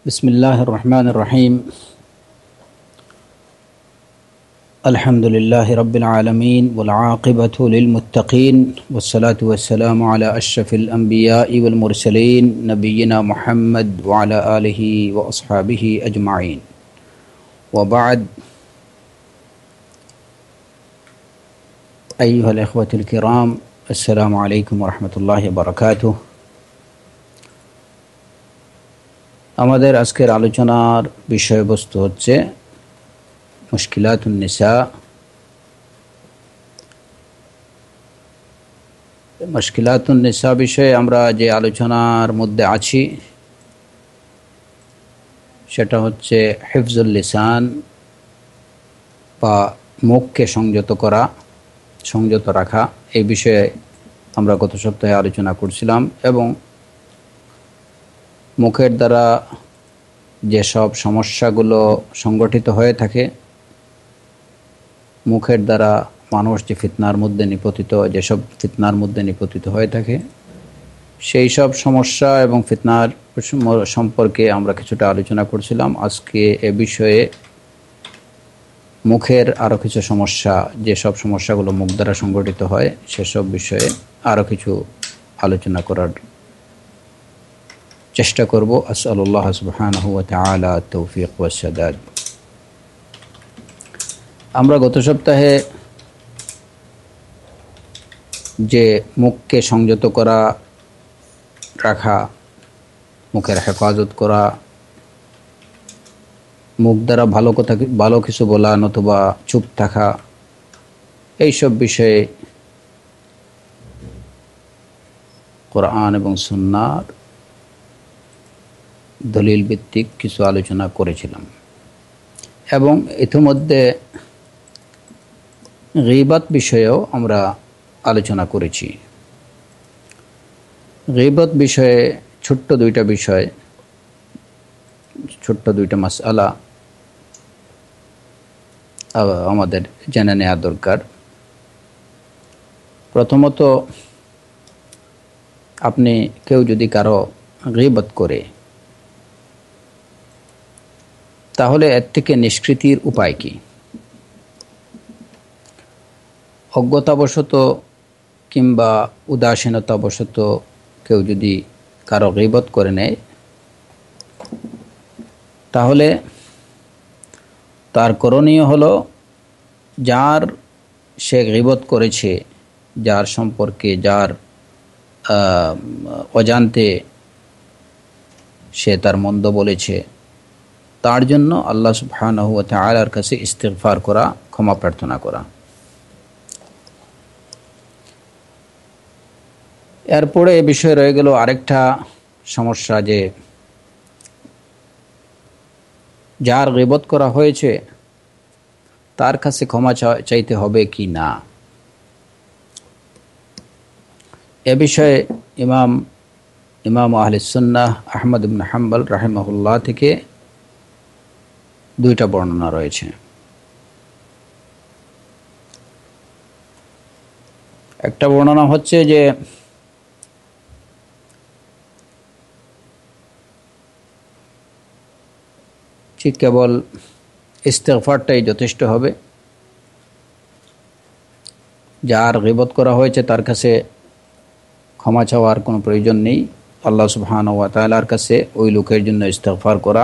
बिस्मिल्लाहिर रहमानिर रहीम। अल्हम्दुलिल्लाहि रब्बिल आलमीन वल आक़िबतु लिल मुत्तक़ीन वस्सलातु वस्सलामु अला अशरफिल अंबियाइ वल मुरसलीन नबिय्यिना मुहम्मद व अला आलिहि व अस्हाबिहि अजमाइन व बअद। अय्युहल इख़्वतुल किराम, अस्सलामु अलैकुम व रहमतुल्लाहि व बरकातुहू। আমাদের আজকের আলোচনার বিষয়বস্তু হচ্ছে মুশকিলাতুন নিসা। মুশকিলাতুন নিসা বিষয়ে আমরা যে আলোচনার মধ্যে আছি সেটা হচ্ছে হিফজুল লিসান বা মুখকে সংযত রাখা। এই বিষয়ে আমরা গত সপ্তাহে আলোচনা করছিলাম এবং মুখের দ্বারা যেসব সমস্যাগুলো সংগঠিত হয়ে থাকে, মুখের দ্বারা মানুষ যেসব ফিতনার মধ্যে নিপতিত হয়ে থাকে, সেই সব সমস্যা এবং ফিতনার সম্পর্কে আমরা কিছুটা আলোচনা করছিলাম। আজকে এ বিষয়ে মুখের আরও কিছু সমস্যা, যেসব সমস্যাগুলো মুখ দ্বারা সংগঠিত হয় সেসব বিষয়ে আরও কিছু আলোচনা করার চেষ্টা করব। আসআলুল্লাহ সুবহানাহু ওয়া তাআলা তৌফিক ওয়াস সাদাদ। আমরা গত সপ্তাহে যে মুখকে সংযত রাখা, মুখের হেফাজত করা, মুখ দ্বারা ভালো কিছু বলা নতুবা চুপ থাকা, এইসব বিষয়ে কোরআন এবং সুন্নাহর দলিল ভিত্তিক কিছু আলোচনা করেছিলাম এবং ইতিমধ্যে গীবত বিষয়েও আমরা আলোচনা করেছি। গীবত বিষয়ে ছোট্ট দুইটা মাসআলা আমাদের জেনে নেওয়া দরকার। প্রথমত, কেউ যদি কারো গীবত করে তাহলে এর থেকে নিষ্কৃতির উপায় কি? অজ্ঞতাবশত কিংবা উদাসীনতাবশত কেউ যদি কারো গীবত করে নেয় তাহলে তার করণীয় হলো, যার সে গীবত করেছে, যার সম্পর্কে অজান্তে সে তার মন্দ বলেছে, তার জন্য আল্লাহ সুবহানাহু ওয়া তাআলার কাছে ইস্তিগফার করা, ক্ষমা প্রার্থনা করা। এরপরে এ বিষয়ে রয়ে গেল আরেকটা সমস্যা, যে যার গীবত করা হয়েছে তার কাছে ক্ষমা চাইতে হবে কি না। এ বিষয়ে ইমাম আহলে সুন্নাহ আহমদ ইবনে হাম্বল রাহিমাহুল্লাহ থেকে দুইটা বর্ণনা রয়েছে। একটা বর্ণনা হচ্ছে যে ঠিক কেবল ইস্তিগফারটাই যথেষ্ট হবে, যার গীবত করা হয়েছে তার কাছে ক্ষমা চাওয়ার কোনো প্রয়োজন নেই। আল্লাহ সুবহানাহু ওয়া তাআলার কাছে ওই লোকের জন্য ইস্তিগফার করা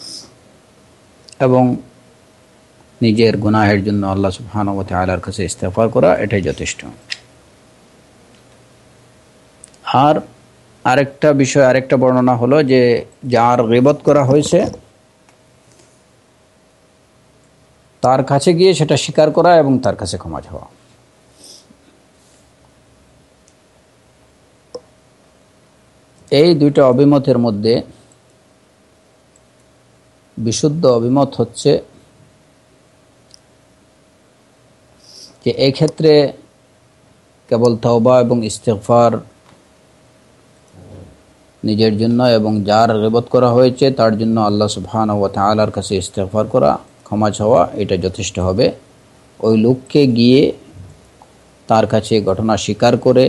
এবং নিজের গুনাহের জন্য আল্লাহ সুবহানাহু ওয়া তাআলার কাছে ইস্তিগফার করা, এটাই যথেষ্ট। আর আরেকটা বর্ণনা হলো যে যার গীবত করা হয়েছে তার কাছে গিয়ে সেটা স্বীকার করা এবং তার কাছে ক্ষমা চাওয়া। এই দুইটা অভিমতের মধ্যে বিশুদ্ধ অভিমত হচ্ছে যে এই ক্ষেত্রে কেবল তওবা এবং ইস্তিগফার নিজের জন্য এবং যার গীবত করা হয়েছে তার জন্য আল্লাহ সুবহানাহু ওয়া তাআলার কাছে ইস্তিগফার করা, ক্ষমা চাওয়া, এটা যথেষ্ট হবে। ওই লোককে গিয়ে তার কাছে ঘটনা স্বীকার করে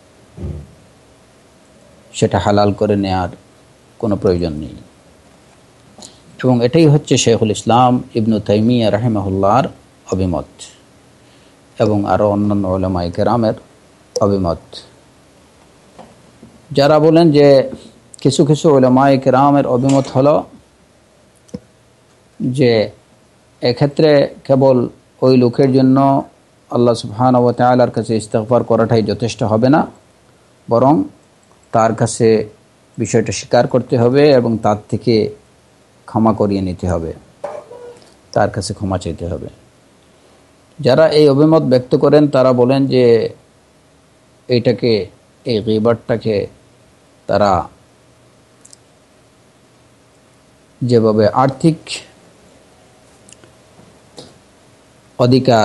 সেটা হালাল করে নেয়ার কোনো প্রয়োজন নেই। এবং এটাই হচ্ছে শেখুল ইসলাম ইবনু তাইমিয়া রাহিমাহুল্লাহর অভিমত এবং আরও অন্যান্য উলামায়ে কেরামের অভিমত। যারা বলেন যে কিছু কিছু উলামায়ে কেরামের অভিমত হলো যে এক্ষেত্রে কেবল ওই লোকের জন্য আল্লাহ সুবহানাহু ওয়া তাআলার কাছে ইস্তিগফার করাটাই যথেষ্ট হবে না, বরং তার কাছে বিষয়টা স্বীকার করতে হবে এবং তার থেকে ক্ষমা করিয়ে নিতে হবে, তার কাছে ক্ষমা চাইতে হবে। যারা এই অভিমত ব্যক্ত করেন তারা বলেন যে এইটাকে, এই গীবতটাকে তারা যেভাবে আর্থিক অধিকার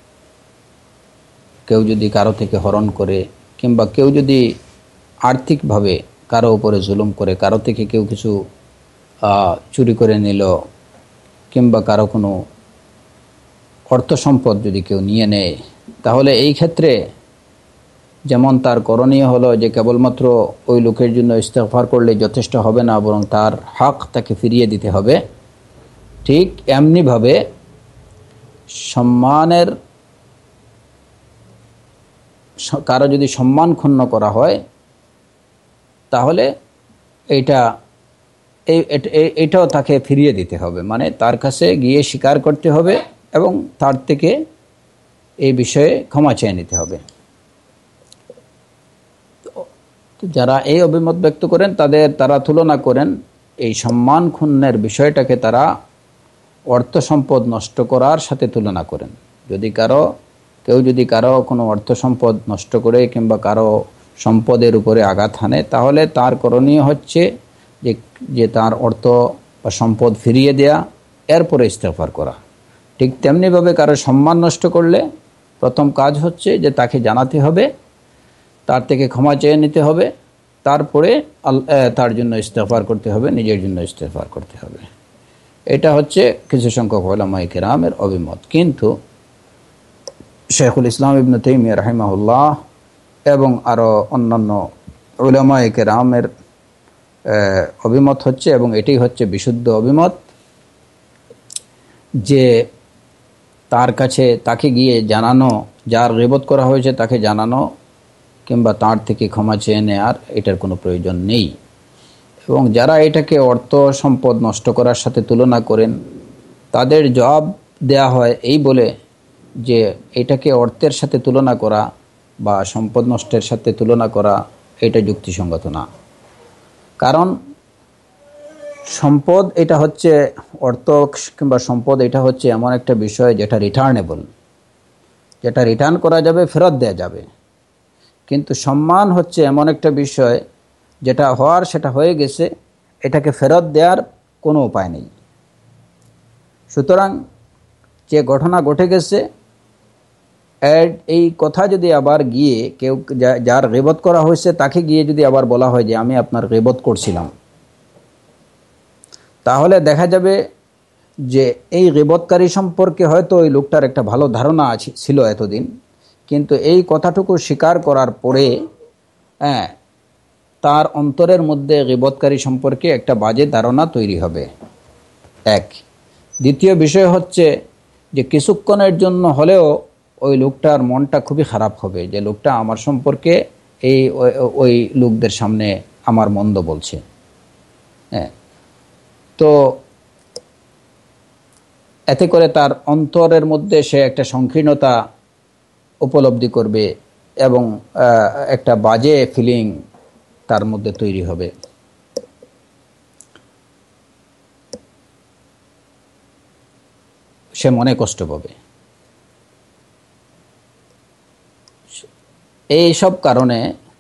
কেউ যদি কারো থেকে হরণ করে, কিংবা কেউ যদি আর্থিকভাবে কারো উপরে জুলুম করে, কারো থেকে কেউ কিছু চুরি করে নিল, কিংবা কারো কোনো অর্থ সম্পদ যদি কেউ নিয়ে নেয়, তাহলে এই ক্ষেত্রে যেমন তার করণীয় হলো যে কেবলমাত্র ওই লোকের জন্য ইস্তেগফার করলে যথেষ্ট হবে না, বরং তার হক তাকে ফিরিয়ে দিতে হবে। ঠিক এমনিভাবে সম্মানের, কারো যদি সম্মান ক্ষুণ্ণ করা হয় তাহলে এইটাও তাকে ফিরিয়ে দিতে হবে, মানে তার কাছে গিয়ে স্বীকার করতে হবে এবং তার থেকে এই বিষয়ে ক্ষমা চেয়ে নিতে হবে। তো যারা এই অভিমত ব্যক্ত করেন তারা তুলনা করেন এই সম্মান ক্ষুণ্ণের বিষয়টাকে তারা অর্থ সম্পদ নষ্ট করার সাথে তুলনা করেন। কেউ যদি কারো কোনো অর্থ সম্পদ নষ্ট করে কিংবা কারো সম্পদের উপরে আঘাত হানে, তাহলে তার করণীয় হচ্ছে যে তার অর্থ বা সম্পদ ফিরিয়ে দেয়া, এরপরে ইস্তেগফার করা। ঠিক তেমনিভাবে কারো সম্মান নষ্ট করলে প্রথম কাজ হচ্ছে যে তাকে জানাতে হবে, তার থেকে ক্ষমা চেয়ে নিতে হবে, তারপরে তার জন্য ইস্তেগফার করতে হবে, নিজের জন্য ইস্তেগফার করতে হবে। এটা হচ্ছে কিছু সংখ্যক উলামায়ে কেরামের অভিমত। কিন্তু শেখুল ইসলাম ইবনে তাইমিয়া রাহিমাহুল্লাহ এবং আরও অন্যান্য উলামায়ে কেরামের অভিমত হচ্ছে, এবং এটাই হচ্ছে বিশুদ্ধ অভিমত, যে তাকে গিয়ে জানানো, যার গীবত করা হয়েছে তাকে জানানো কিংবা তার থেকে ক্ষমা চেয়ে নেওয়ার এটার কোনো প্রয়োজন নেই। এবং যারা এটাকে অর্থ সম্পদ নষ্ট করার সাথে তুলনা করেন তাদের জবাব দেয়া হয় এই বলে যে এটাকে অর্থের সাথে তুলনা করা বা সম্পদ নষ্টের সাথে তুলনা করা এটা যুক্তিসঙ্গত না। কারণ সম্পদ এটা হচ্ছে, অর্থ কিংবা সম্পদ এটা হচ্ছে এমন একটা বিষয় যেটা রিটার্নেবল, যেটা রিটার্ন করা যাবে, ফেরত দেওয়া যাবে। কিন্তু সম্মান হচ্ছে এমন একটা বিষয় যেটা হওয়ার সেটা হয়ে গেছে, এটাকে ফেরত দেওয়ার কোনো উপায় নেই। সুতরাং যে ঘটনা ঘটে গেছে, এই কথা যদি আবার গিয়ে কেউ, যার গীবত করা হয়েছে তাকে গিয়ে যদি আবার বলা হয় যে আমি আপনার গীবত করছিলাম, তাহলে দেখা যাবে যে এই গীবতকারী সম্পর্কে হয়তো ওই লোকটার একটা ভালো ধারণা ছিল এতদিন, কিন্তু এই কথাটুকু স্বীকার করার পরে তার অন্তরের মধ্যে গীবতকারী সম্পর্কে একটা বাজে ধারণা তৈরি হবে। এক। দ্বিতীয় বিষয় হচ্ছে যে কিছুক্ষণের জন্য হলেও ওই লোকটার মনটা খুবই খারাপ হবে, যে লোকটা আমার সম্পর্কে ওই লোকদের সামনে আমার মন্দ বলছে। তো এতে করে তার অন্তরের মধ্যে সে একটা সংকীর্ণতা উপলব্ধি করবে এবং একটা বাজে ফিলিং তার মধ্যে তৈরি হবে। সে মনে কষ্ট পাবে। এই সব কারণে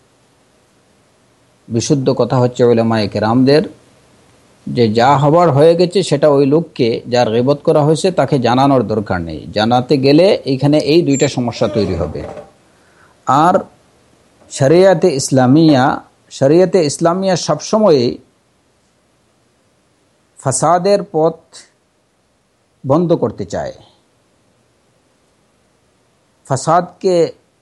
বিশুদ্ধ কথা হচ্ছে উলামায়ে কেরামদের যে যা হবার হয়ে গেছে সেটা ওই লোককে, যার গীবত করা হয়েছে, তাকে জানানোর দরকার নেই। জানাতে গেলে এইখানে এই দুইটা সমস্যা তৈরি হবে। আর শরিয়াতে ইসলামিয়া সবসময়ই ফাসাদের পথ বন্ধ করতে চায়। ফাসাদকে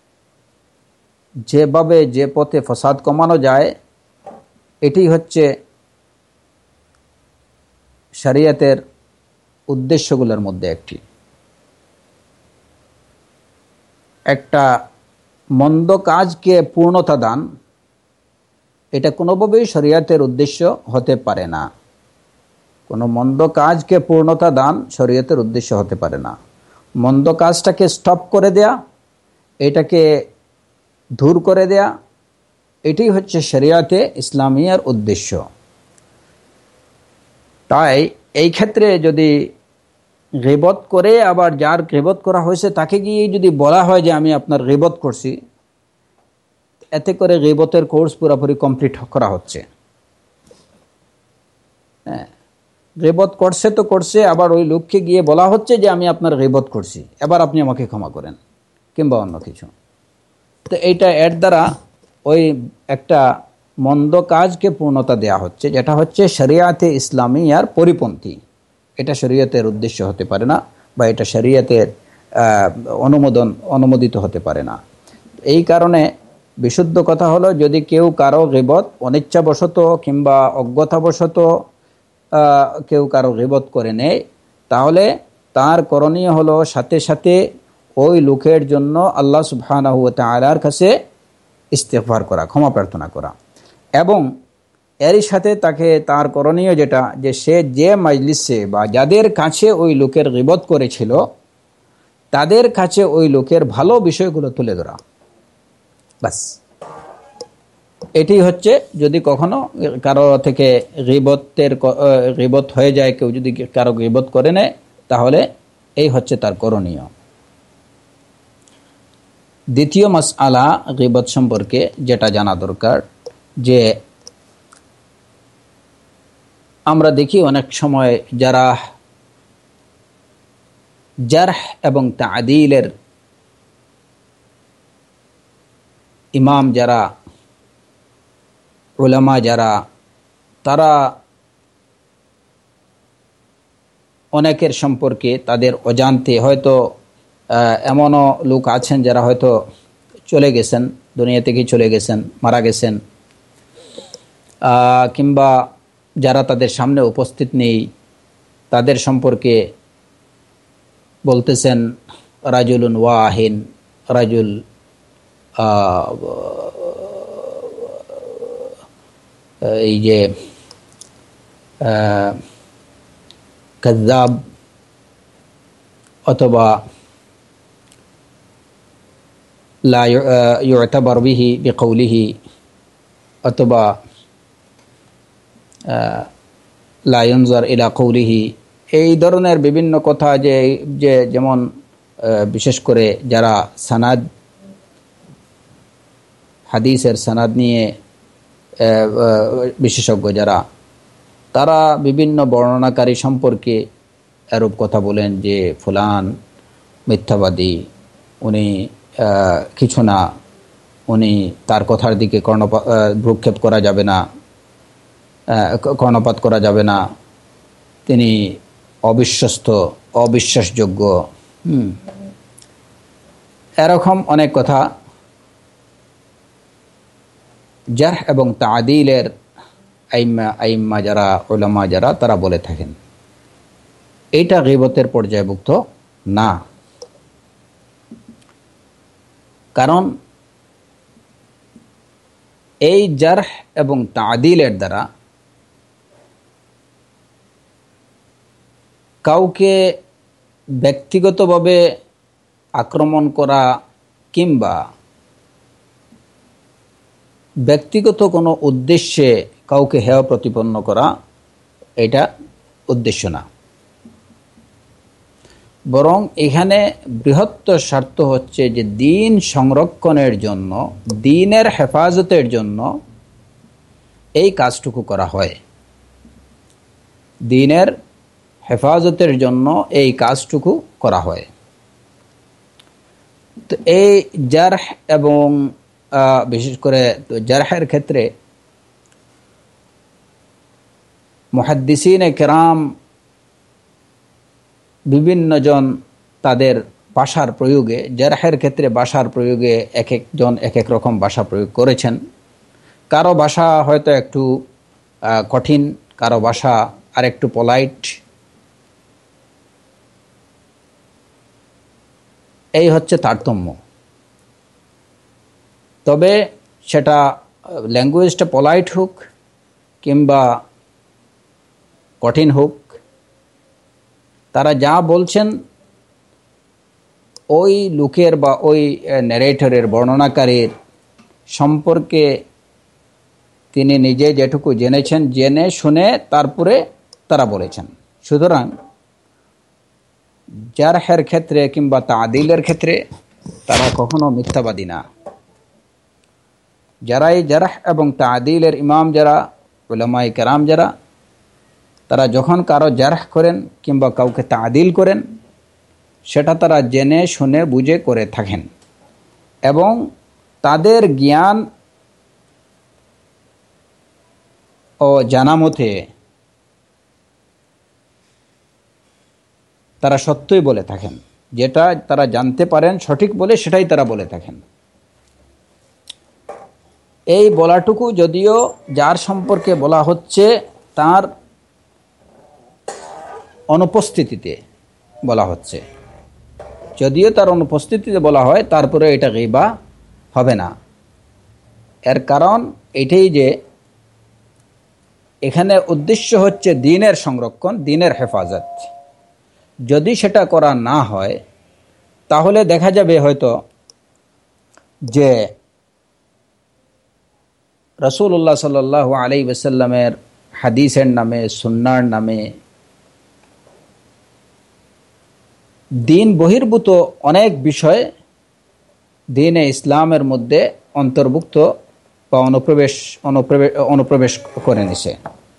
যেভাবে, যে পথে ফাসাদ কমানো যায়, এটি হচ্ছে শরিয়তের উদ্দেশ্যগুলোর মধ্যে একটি। একটা মন্দ কাজকে পূর্ণতা দান, এটা কোনোভাবেই শরিয়তের উদ্দেশ্য হতে পারে না। কোনো মন্দ কাজকে পূর্ণতা দান শরিয়তের উদ্দেশ্য হতে পারে না। মন্দ কাজটাকে স্টপ করে দেয়া, এটাকে দূর করে দেয়া, এটি হচ্ছে শরিয়তে ইসলামিয়ার উদ্দেশ্য। তাই এই ক্ষেত্রে যদি গীবত করে আবার যার গীবত করা হয়েছে তাকে গিয়ে যদি বলা হয় যে আমি আপনার গীবত করছি, এতে করে গীবতের কোর্স পুরোপুরি কমপ্লিট করা হচ্ছে। গীবত করছে তো করছে, আবার ওই লোককে গিয়ে বলা হচ্ছে যে আমি আপনার গীবত করছি, এবার আপনি আমাকে ক্ষমা করেন, কিংবা অন্য কিছু। তো এইটা এর দ্বারা ওই একটা মন্দ কাজকে পূর্ণতা দেয়া হচ্ছে, যেটা হচ্ছে শরিয়াতে ইসলামিয়ার পরিপন্থী। এটা শরিয়তের উদ্দেশ্য হতে পারে না, বা এটা শরিয়তের অনুমোদিত হতে পারে না। এই কারণে বিশুদ্ধ কথা হলো, যদি কেউ কারো গীবত অনিচ্ছাবশত কিংবা অজ্ঞতাবশত কেউ কারো গীবত করে নেয়, তাহলে তার করণীয় হলো সাথে সাথে ওই লোকের জন্য আল্লাহ সুবহানাহু ওয়া তাআলার কাছে ইস্তিগফার করা, ক্ষমা প্রার্থনা করা। এবং এরই সাথে তাকে তার করণীয় যেটা, যে সে যে মাজলিসে বা যাদের কাছে ওই লোকের গীবত করেছিল তাদের কাছে ওই লোকের ভালো বিষয়গুলো তুলে ধরা, বাস। এটি হচ্ছে, যদি কখনো কারো থেকে গীবত হয়ে যায়, কেউ যদি কারো গীবত করে নেয়, তাহলে এই হচ্ছে তার করণীয়। দ্বিতীয় মাসআলা গীবত সম্পর্কে যেটা জানা দরকার, যে আমরা দেখি অনেক সময় যারা জারহ এবং তা'দীলের ইমাম, যারা উলামা, যারা তারা অনেকের সম্পর্কে তাদের অজান্তে, হয়তো এমনও লোক আছেন যারা হয়তো চলে গেছেন, দুনিয়া থেকে চলে গেছেন, মারা গেছেন, কিংবা যারা তাদের সামনে উপস্থিত নেই, তাদের সম্পর্কে বলতেছেন রাজুলুন ওয়াহিন, রাজুল এই যে কাযযাব, অথবা লা ইউতাবার বিহি বিকৌলিহি, অথবা লা ইউনজার ইলা কৌলিহি, এই ধরনের বিভিন্ন কথা, যে যেমন বিশেষ করে যারা সানাদ, হাদিসের সানাদ নিয়ে বিশেষজ্ঞ যারা, তারা বিভিন্ন বর্ণনাকারী সম্পর্কে এরূপ কথা বলেন যে ফুলান মিথ্যাবাদী, উনি কিছু না, উনি তার কথার দিকে ভ্রুক্ষেপ করা যাবে না, কর্ণপাত করা যাবে না, তিনি অবিশ্বস্ত, অবিশ্বাসযোগ্য, এরকম অনেক কথা জারহ এবং তা'দীলের আইম্মা যারা, উলামা যারা, তারা বলে থাকেন। এইটা গীবতের পর্যায়ভুক্ত না, কারণ এই জারহ এবং তা'দীলের দ্বারা কাউকে ব্যক্তিগতভাবে আক্রমণ করা কিংবা ব্যক্তিগত কোনো উদ্দেশ্যে কাউকে হেয় প্রতিপন্ন করা, এটা উদ্দেশ্য না। বরং এখানে বৃহত্তর স্বার্থ হচ্ছে যে দ্বীন সংরক্ষণের জন্য, দ্বীনের হেফাজতের জন্য এই কাজটুকু করা হয়। দ্বীনের হেফাজতের জন্য এই কাজটুকু করা হয়। তো এই জারহ এবং বিশেষ করে জারহের ক্ষেত্রে মুহাদ্দিসিনে কেরাম বিভিন্ন জন তাদের ভাষার প্রয়োগে, জারহের ক্ষেত্রে ভাষার প্রয়োগে এক একজন এক এক রকম ভাষা প্রয়োগ করেছেন। কারো ভাষা হয়তো একটু কঠিন, কারো ভাষা আর একটু পোলাইট, এই হচ্ছে তারতম্য। তবে সেটা ল্যাঙ্গুয়েজটা পোলাইট হোক কিংবা কঠিন হোক, তারা যা বলছেন ওই লোকের বা ওই ন্যারেটরের, বর্ণনাকারীর সম্পর্কে তিনি নিজে যেটুকু জেনেছেন, জেনে শুনে তারপরে তারা বলেছেন। সুতরাং জারহের ক্ষেত্রে কিংবা তাদিলের ক্ষেত্রে তারা কখনো মিথ্যাবাদী না। যারাই জারহ এবং তাদিলের ইমাম, যারা উলামায়ে কেরাম যারা, তারা যখন কারো জারহ করেন কিংবা কাউকে তাদিল করেন, সেটা তারা জেনে শুনে বুঝে করে থাকেন এবং তাদের জ্ঞান ও জানা মতে তারা সত্যই বলে থাকেন। যেটা তারা জানতে পারেন সঠিক বলে, সেটাই তারা বলে থাকেন। এই বলাটুকু যদিও যার সম্পর্কে বলা হচ্ছে তার অনুপস্থিতিতে বলা হচ্ছে, যদিও তার অনুপস্থিতিতে বলা হয়, তারপরে এটা গীবা হবে না। এর কারণ এটাই যে এখানে উদ্দেশ্য হচ্ছে দ্বীনের সংরক্ষণ, দ্বীনের হেফাজত। যদি সেটা করা না হয় তাহলে দেখা যাবে হয়তো যে রাসূলুল্লাহ সাল্লাল্লাহু আলাইহি ওয়াসাল্লামের হাদিসের নামে, সুন্নাহর নামে দ্বীন বহির্ভূত অনেক বিষয় দ্বীনে ইসলামের মধ্যে অন্তর্ভুক্ত বা অনুপ্রবেশ করে নিছে।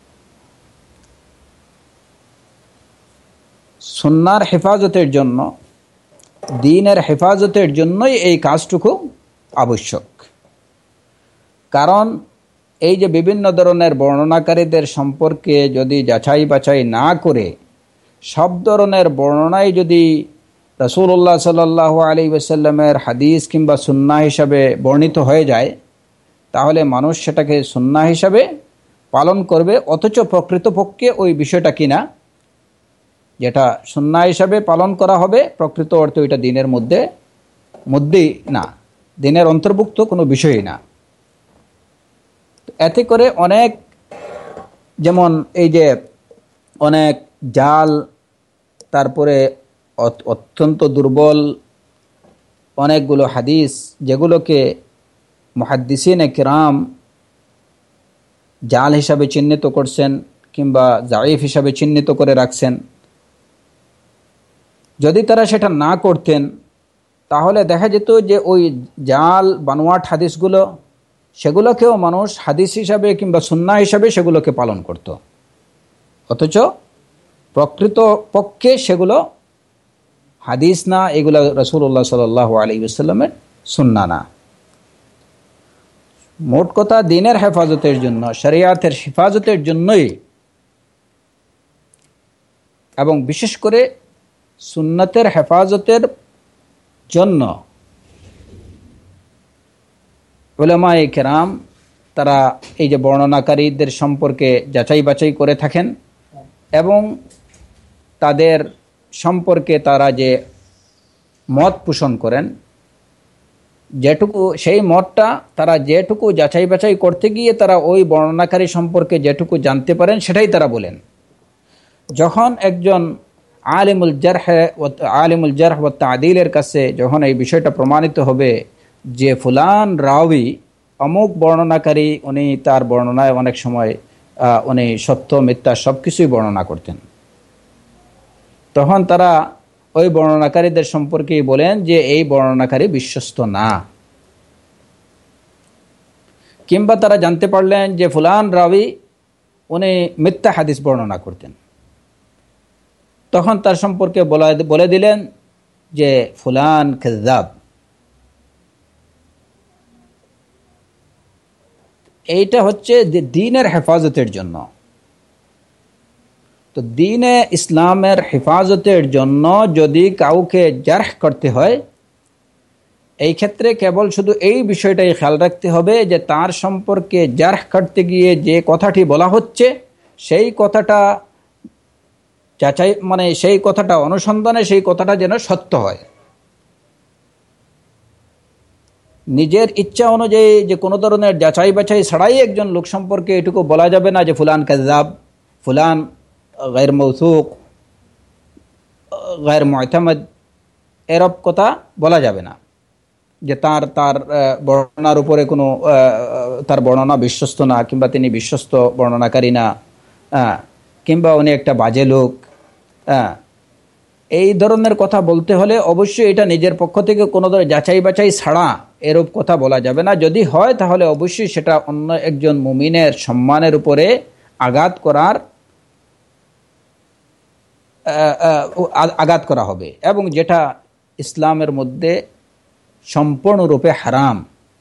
সুন্নাহর হেফাজতের জন্য, দ্বীনের হেফাজতের জন্যই এই কাজটুকু আবশ্যক। কারণ এই যে বিভিন্ন ধরনের বর্ণনাকারীদের সম্পর্কে যদি যাচাই বাছাই না করে সব ধরনের বর্ণনাই যদি রাসূলুল্লাহ সাল্লাল্লাহু আলাইহি ওয়াসাল্লামের হাদিস কিংবা সুন্নাহ হিসাবে বর্ণিত হয়ে যায়, তাহলে মানুষ সেটাকে সুন্নাহ হিসাবে পালন করবে, অথচ প্রকৃতপক্ষে ওই বিষয়টা কিনা যেটা সুন্নাহ হিসাবে পালন করা হবে, প্রকৃত অর্থে ওইটা দ্বীনের মধ্যেই না, দ্বীনের অন্তর্ভুক্ত কোনো বিষয়ই না। এতে করে অনেক, যেমন এই যে অনেক জাল, তারপরে অত্যন্ত দুর্বল অনেকগুলো হাদিস যেগুলোকে মুহাদ্দিসিনে কিরাম জাল হিসাবে চিহ্নিত করছেন কিংবা জাইফ হিসাবে চিহ্নিত করে রাখছেন, যদি তারা সেটা না করতেন তাহলে দেখা যেত যে ওই জাল বানোয়াট হাদিসগুলো, সেগুলোকেও মানুষ হাদিস হিসাবে কিংবা সুন্নাহ হিসাবে সেগুলোকে পালন করত, অথচ প্রকৃত পক্ষে সেগুলো হাদিস না, এগুলো রাসূলুল্লাহ সাল্লাল্লাহু আলাইহি ওয়াসাল্লামের সুন্নাহ না। মোট কথা দ্বীনের হেফাজতের জন্য, শরিয়াতের হেফাজতের জন্যই, এবং বিশেষ করে সুন্নতের হেফাজতের জন্য উলামায়ে কেরাম তারা এই যে বর্ণনাকারীদের সম্পর্কে যাচাই বাছাই করে থাকেন এবং তাদের সম্পর্কে তারা যে মত পোষণ করেন, যেটুকু সেই মতটা তারা যেটুকু যাচাই বাছাই করতে গিয়ে তারা ওই বর্ণনাকারী সম্পর্কে যেটুকু জানতে পারেন সেটাই তারা বলেন। যখন একজন আলিমুল জারহ ওয়া তা'দীলের কাছে যখন এই বিষয়টা প্রমাণিত হবে যে ফুলান রাওয়ী অমুক বর্ণনাকারী, উনি তার বর্ণনায় অনেক সময় উনি সত্য মিথ্যা সব কিছুই বর্ণনা করতেন, তখন তারা ওই বর্ণনাকারীদের সম্পর্কেই বলেন যে এই বর্ণনাকারী বিশ্বস্ত না। কিংবা তারা জানতে পারলেন যে ফুলান রাওয়ী উনি মিথ্যা হাদিস বর্ণনা করতেন, তখন তার সম্পর্কে বলে দিলেন যে ফুলান কাযযাব। এইটা হচ্ছে দ্বীনের হেফাজতের জন্য। তো দ্বীনে ইসলামের হেফাজতের জন্য যদি কাউকে জারহ করতে হয়, এই ক্ষেত্রে কেবল শুধু এই বিষয়টাই খেয়াল রাখতে হবে যে তার সম্পর্কে জারহ করতে গিয়ে যে কথাটি বলা হচ্ছে সেই কথাটা যাচাই মানে সেই কথাটা অনুসন্ধানে সেই কথাটা যেন সত্য হয়। নিজের ইচ্ছা অনুযায়ী যে কোনো ধরনের যাচাই বাছাই ছাড়াই একজন লোক সম্পর্কে এটুকু বলা যাবে না যে ফুলান কাযযাব, ফুলান গায়র মৌসুক, গায়র মুতামাদ, এরব কথা বলা যাবে না যে তার বর্ণনার উপরে কোনো তার বর্ণনা বিশ্বস্ত না, কিংবা তিনি বিশ্বস্ত বর্ণনাকারী না, কিংবা উনি একটা বাজে লোক। এই ধরনের কথা বলতে হলে অবশ্যই এটা নিজের পক্ষ থেকে কোনো ধরনের যাচাই বাছাই ছাড়া এরূপ কথা বলা যাবে না। যদি হয় তাহলে অবশ্যই সেটা অন্য একজন মুমিনের সম্মানের উপরে আঘাত করা হবে, এবং যেটা ইসলামের মধ্যে সম্পূর্ণরূপে হারাম।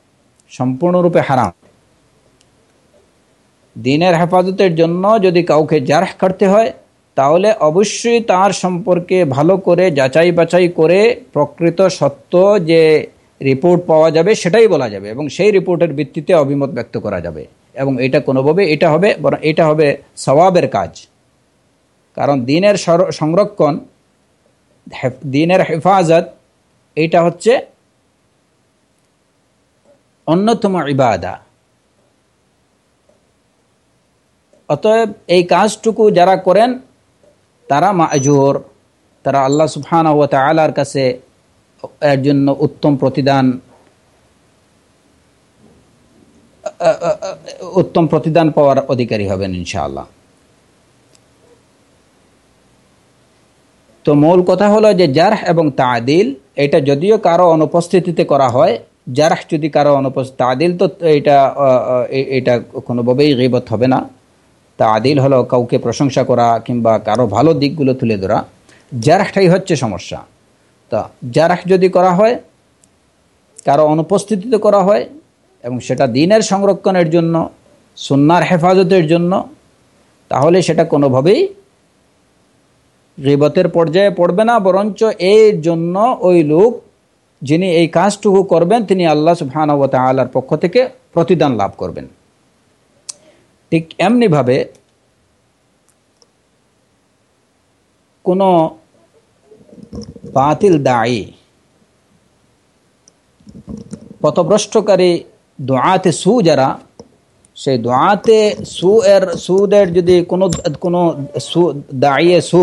দ্বীনের হেফাজতের জন্য যদি কাউকে জারহ করতে হয় তাহলে অবশ্যই তার সম্পর্কে ভালো করে যাচাই বাছাই করে প্রকৃত সত্য যে রিপোর্ট পাওয়া যাবে সেটাই বলা যাবে, এবং সেই রিপোর্টের ভিত্তিতে অভিমত ব্যক্ত করা যাবে। এবং এটা কোনোভাবে এটা হবে সওয়াবের কাজ। কারণ দ্বীনের সংরক্ষণ, দ্বীনের হেফাজত, এটা হচ্ছে অন্যতম ইবাদা। অতএব এই কাজটুকু যারা করেন তারা মা'জুর, তারা আল্লাহ সুবহানাহু ওয়া তাআলার কাছে এর জন্য উত্তম প্রতিদান পাওয়ার অধিকারী হবেন ইনশাআল্লাহ। তো মূল কথা হলো যে জারহ এবং তা'দিল এটা যদিও কারো অনুপস্থিতিতে করা হয়, জারহ যদি কারো অনুপস্থিত, তা'দিল তো এটা কোনোভাবেই গীবত হবে না। তা'দিল হলো কাউকে প্রশংসা করা কিংবা কারো ভালো দিকগুলো তুলে ধরা। জারহটাই হচ্ছে সমস্যা। তা জারহ যদি করা হয়, কারো অনুপস্থিতিতে করা হয়, এবং সেটা দ্বীনের সংরক্ষণের জন্য, সুন্নাহর হেফাজতের জন্য, তাহলে সেটা কোনোভাবেই গীবতের পর্যায়ে পড়বে না, বরঞ্চ এর জন্য ওই লোক যিনি এই কাজটুকু করবেন তিনি আল্লাহ সুবহানাহু ওয়া তাআলার পক্ষ থেকে প্রতিদান লাভ করবেন। ঠিক এমনিভাবে কোনো বাতিল দায়ী, পথভ্রষ্টকারী দুআতে সু যারা, সেই দুআতে সুদের যদি কোনো দায়ী সু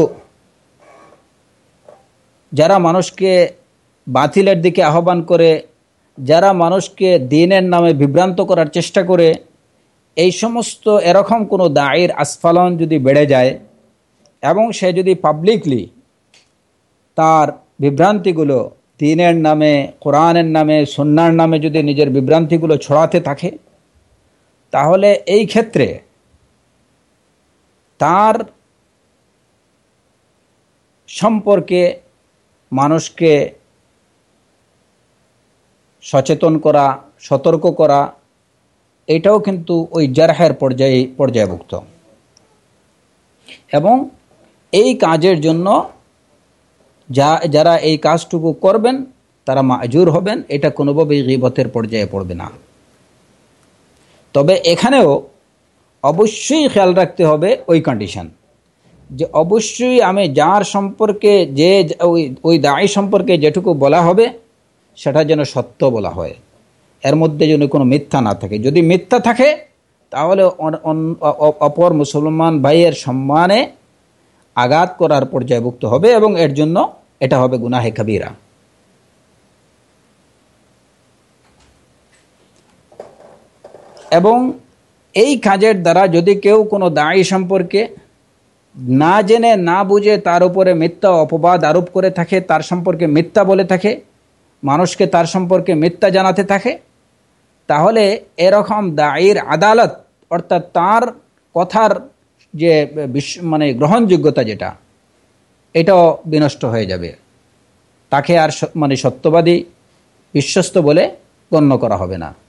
যারা মানুষকে বাতিলের দিকে আহ্বান করে, যারা মানুষকে দ্বীনের নামে বিভ্রান্ত করার চেষ্টা করে, এই সমস্ত এরকম কোনো দায়ীর আস্ফালন যদি বেড়ে যায় এবং সে যদি পাবলিকলি তার বিভ্রান্তিগুলো দ্বীনের নামে, কোরআনের নামে, সুন্নাহর নামে যদি নিজের বিভ্রান্তিগুলো ছড়াতে থাকে, তাহলে এই ক্ষেত্রে তার সম্পর্কে মানুষকে সচেতন করা, সতর্ক করা, এটাও কিন্তু ওই জারহের পর্যায়ভুক্ত। এবং এই কাজের জন্য যারা এই কাজটুকু করবেন তারা মা'জুর হবেন, এটা কোনোভাবেই গীবতের পর্যায়ে পড়বে না। তবে এখানেও অবশ্যই খেয়াল রাখতে হবে ওই কন্ডিশন, যে অবশ্যই আমি যার সম্পর্কে ওই দায়ী সম্পর্কে যেটুকু বলা হবে সেটা যেন সত্য বলা হয়, এর মধ্যে যেন কোনো মিথ্যা না থাকে। যদি মিথ্যা থাকে তাহলে অপর মুসলমান ভাইয়ের সম্মানে আঘাত করার পর্যায়ভুক্ত হবে, এবং এর জন্য এটা হবে গুনাহে কাবীরা। এবং এই কাজের দ্বারা যদি কেউ কোনো দায়ী সম্পর্কে না জেনে না বুঝে তার উপরে মিথ্যা অপবাদ আরোপ করে থাকে, তার সম্পর্কে মিথ্যা বলে থাকে, মানুষকে তার সম্পর্কে মিথ্যা জানাতে থাকে, তাহলে এরকম দায়ীর আদালত, অর্থাৎ তার কথার যে গ্রহণযোগ্যতা যেটা, এটাও বিনষ্ট হয়ে যাবে। তাকে আর সত্যবাদী, বিশ্বস্ত বলে গণ্য করা হবে না।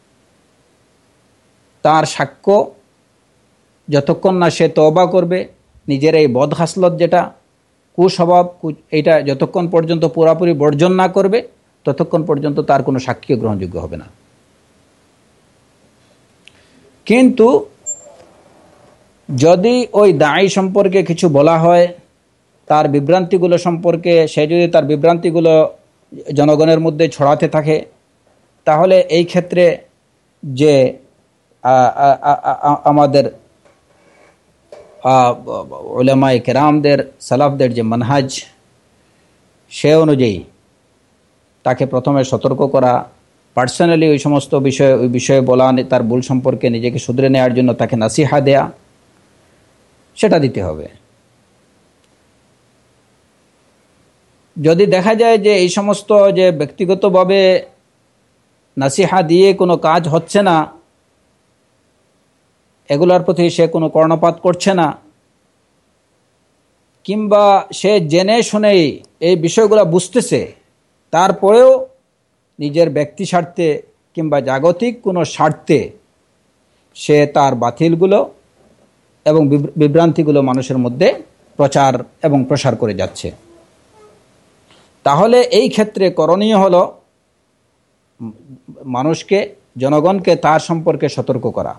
তার সাক্ষ্য যতক্ষণ না সে তওবা করবে, নিজের এই বদখাসলত যেটা, কুস্বভাব, এটা যতক্ষণ পর্যন্ত পুরাপুরি বর্জন না করবে ততক্ষণ পর্যন্ত তার কোনো সাক্ষ্য গ্রহণযোগ্য হবে না। কিন্তু যদি ওই দায়ী সম্পর্কে কিছু বলা হয় তার বিভ্রান্তিগুলো সম্পর্কে সে যদি তার বিভ্রান্তিগুলো জনগণের মধ্যে ছড়াতে থাকে, তাহলে এই ক্ষেত্রে যে আমাদের উলামায়ে কেরামদের সালাফদের যে মানহাজ, সে অনুযায়ী তাকে প্রথমে সতর্ক করা, পার্সোনালি ওই সমস্ত বিষয়ে বলা, তার ভুল সম্পর্কে নিজেকে শুধরে নেওয়ার জন্য তাকে নাসিহা দেয়া, সেটা দিতে হবে। যদি দেখা যায় যে এই সমস্ত যে ব্যক্তিগতভাবে নাসিহা দিয়ে কোনো কাজ হচ্ছে না, এগুলোর প্রতি সে কোনো কর্ণপাত করছে না, কিংবা সে জেনে শুনেই এই বিষয়গুলো বুঝতেছে, তারপরেও নিজের ব্যক্তি স্বার্থে কিংবা জাগতিক কোনো স্বার্থে সে তার বাতিলগুলো এবং বিভ্রান্তিগুলো মানুষের মধ্যে প্রচার এবং প্রসার করে যাচ্ছে, তাহলে এই ক্ষেত্রে করণীয় হলো মানুষকে, জনগণকে তার সম্পর্কে সতর্ক করা।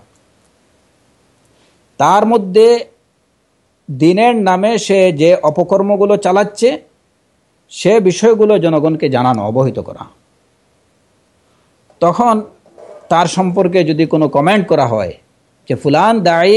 তার মধ্যে দ্বীনের নামে সে যে অপকর্মগুলো চালাচ্ছে সে বিষয়গুলো জনগণকে জানানো, অবহিত করা। তখন তার সম্পর্কে যদি কোনো কমেন্ট করা হয় যে ফুলান দায়ী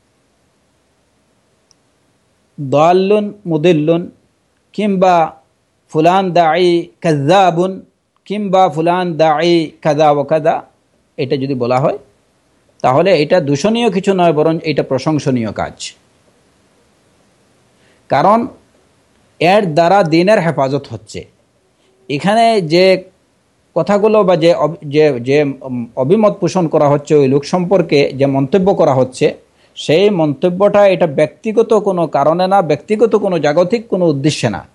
দাল্লুন মুদিল্লুন, কিংবা ফুলান দায়ী কাযযাবুন, কিংবা ফুলান দায়ী কাযা ওয়া কাযা, এটা যদি বলা হয় তাহলে এটা দূষণীয় কিছু নয়, বরং এটা প্রশংসনীয় কাজ। কারণ এর দ্বারা দ্বীনের হেফাজত হচ্ছে। এখানে যে কথাগুলো বা যে অভিমত পোষণ করা হচ্ছে ওই লোক সম্পর্কে, যে মন্তব্য করা হচ্ছে, সেই মন্তব্যটা এটা ব্যক্তিগত কোনো কারণে না, ব্যক্তিগত কোনো জাগতিক কোনো উদ্দেশ্যে না।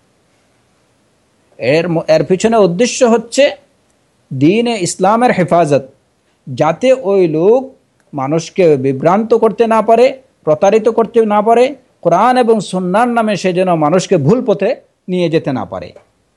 এর পিছনে উদ্দেশ্য হচ্ছে দ্বীনে ইসলামের হেফাজত, যাতে ওই লোক মানুষকে বিভ্রান্ত করতে না পারে, প্রতারিত করতে না পারে, কোরআন এবং সুন্নাহর নামে সে যেন মানুষকে ভুল পথে নিয়ে যেতে না পারে।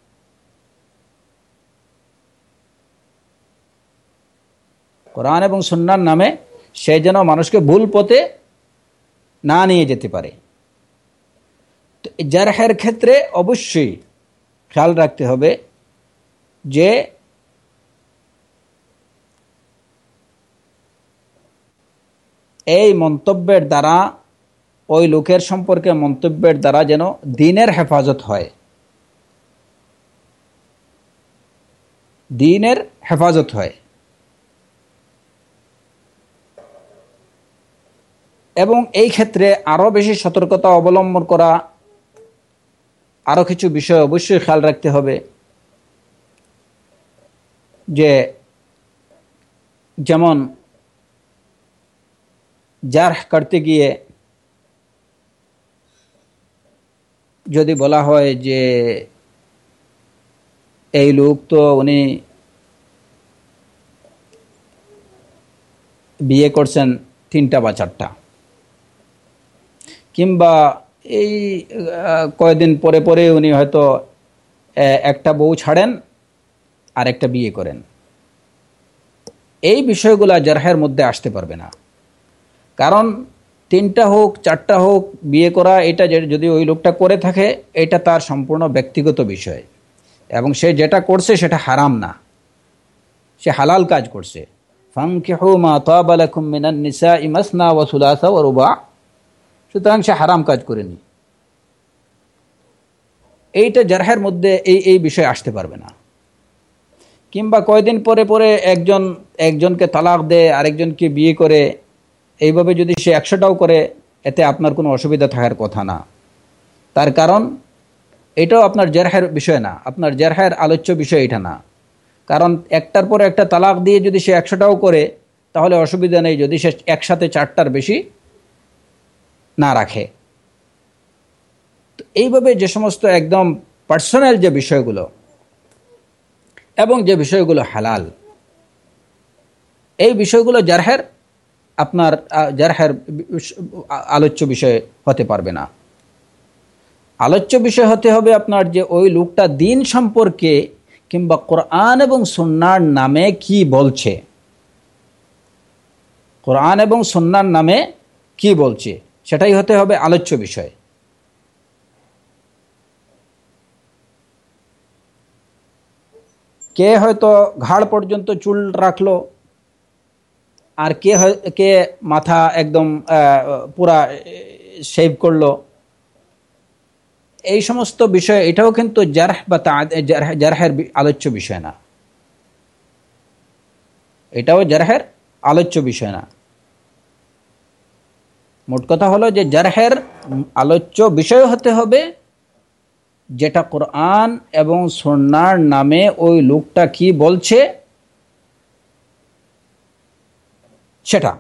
কোরআন এবং সুন্নাহর নামে সে যেন মানুষকে ভুল পথে না নিয়ে যেতে পারে। তো জারহের ক্ষেত্রে অবশ্যই খেয়াল রাখতে হবে যে এই মন্তব্যের দ্বারা, ওই লোকের সম্পর্কে মন্তব্যের দ্বারা যেন দ্বীনের হেফাজত হয়, দ্বীনের হেফাজত হয়। এবং এই ক্ষেত্রে আরও বেশি সতর্কতা অবলম্বন করা, আরও কিছু বিষয় অবশ্যই খেয়াল রাখতে হবে। যে যেমন জারহ করতে গিয়ে যদি বলা হয় যে এই লোক তো উনি বিয়ে করছেন 3টা বা 4টা, কিংবা এই কয়েকদিন পরে পরে উনি হয়তো একটা বউ ছাড়েন আর একটা বিয়ে করেন, এই বিষয়গুলো জারহের মধ্যে আসতে পারবে না। কারণ 3টা হোক 4টা হোক বিয়ে করা, এটা যদি ওই লোকটা করে থাকে, এটা তার সম্পূর্ণ ব্যক্তিগত বিষয়, এবং সে যেটা করছে সেটা হারাম না, সে হালাল কাজ করছে। ফানকিহু মা তাবা লাকুম মিনান নিসাই মাসনা ওয়া সুলাসা ওয়া রুবা, সুতরাং সে হারাম কাজ করেনি। এইটা জারহের মধ্যে এই বিষয় আসতে পারবে না। কিংবা কয়দিন পরে পরে একজনকে তালাক দেয়, আরেকজনকে বিয়ে করে, এইভাবে যদি সে 100টাও করে, এতে আপনার কোনো অসুবিধা থাকার কথা না। তার কারণ এটাও আপনার জারহের বিষয় না, আপনার জারহের আলোচ্য বিষয় এটা না। কারণ একটার পর একটা তালাক দিয়ে যদি সে 100টাও করে, তাহলে অসুবিধা নেই যদি সে একসাথে 4টার বেশি না রাখে। তো এইভাবে যে সমস্ত একদম পার্সোনাল যে বিষয়গুলো এবং যে বিষয়গুলো হালাল, এই বিষয়গুলো জারহের আলোচ্য বিষয় হতে পারবে না। আলোচ্য বিষয় হতে হবে আপনার যে ওই লোকটা দ্বীন সম্পর্কে কিংবা কোরআন এবং সুন্নাহর নামে কি বলছে, কোরআন এবং সুন্নাহর নামে কি বলছে, সেটাই হতে হবে আলোচ্য বিষয়। কে হয়তো ঘাড় পর্যন্ত চুল রাখলো, আর কে মাথা একদম পুরা শেভ করলো। এই সমস্ত বিষয়, এটাও কিন্তু জারহ বা জারহের আলোচ্য বিষয় না, এটাও জারহের আলোচ্য বিষয় না। মোট কথা হলো যে জারহের আলোচ্য বিষয় হতে হবে যেটা কোরআন এবং সুন্নাহর নামে ওই লোকটা কি বলছে সেটা।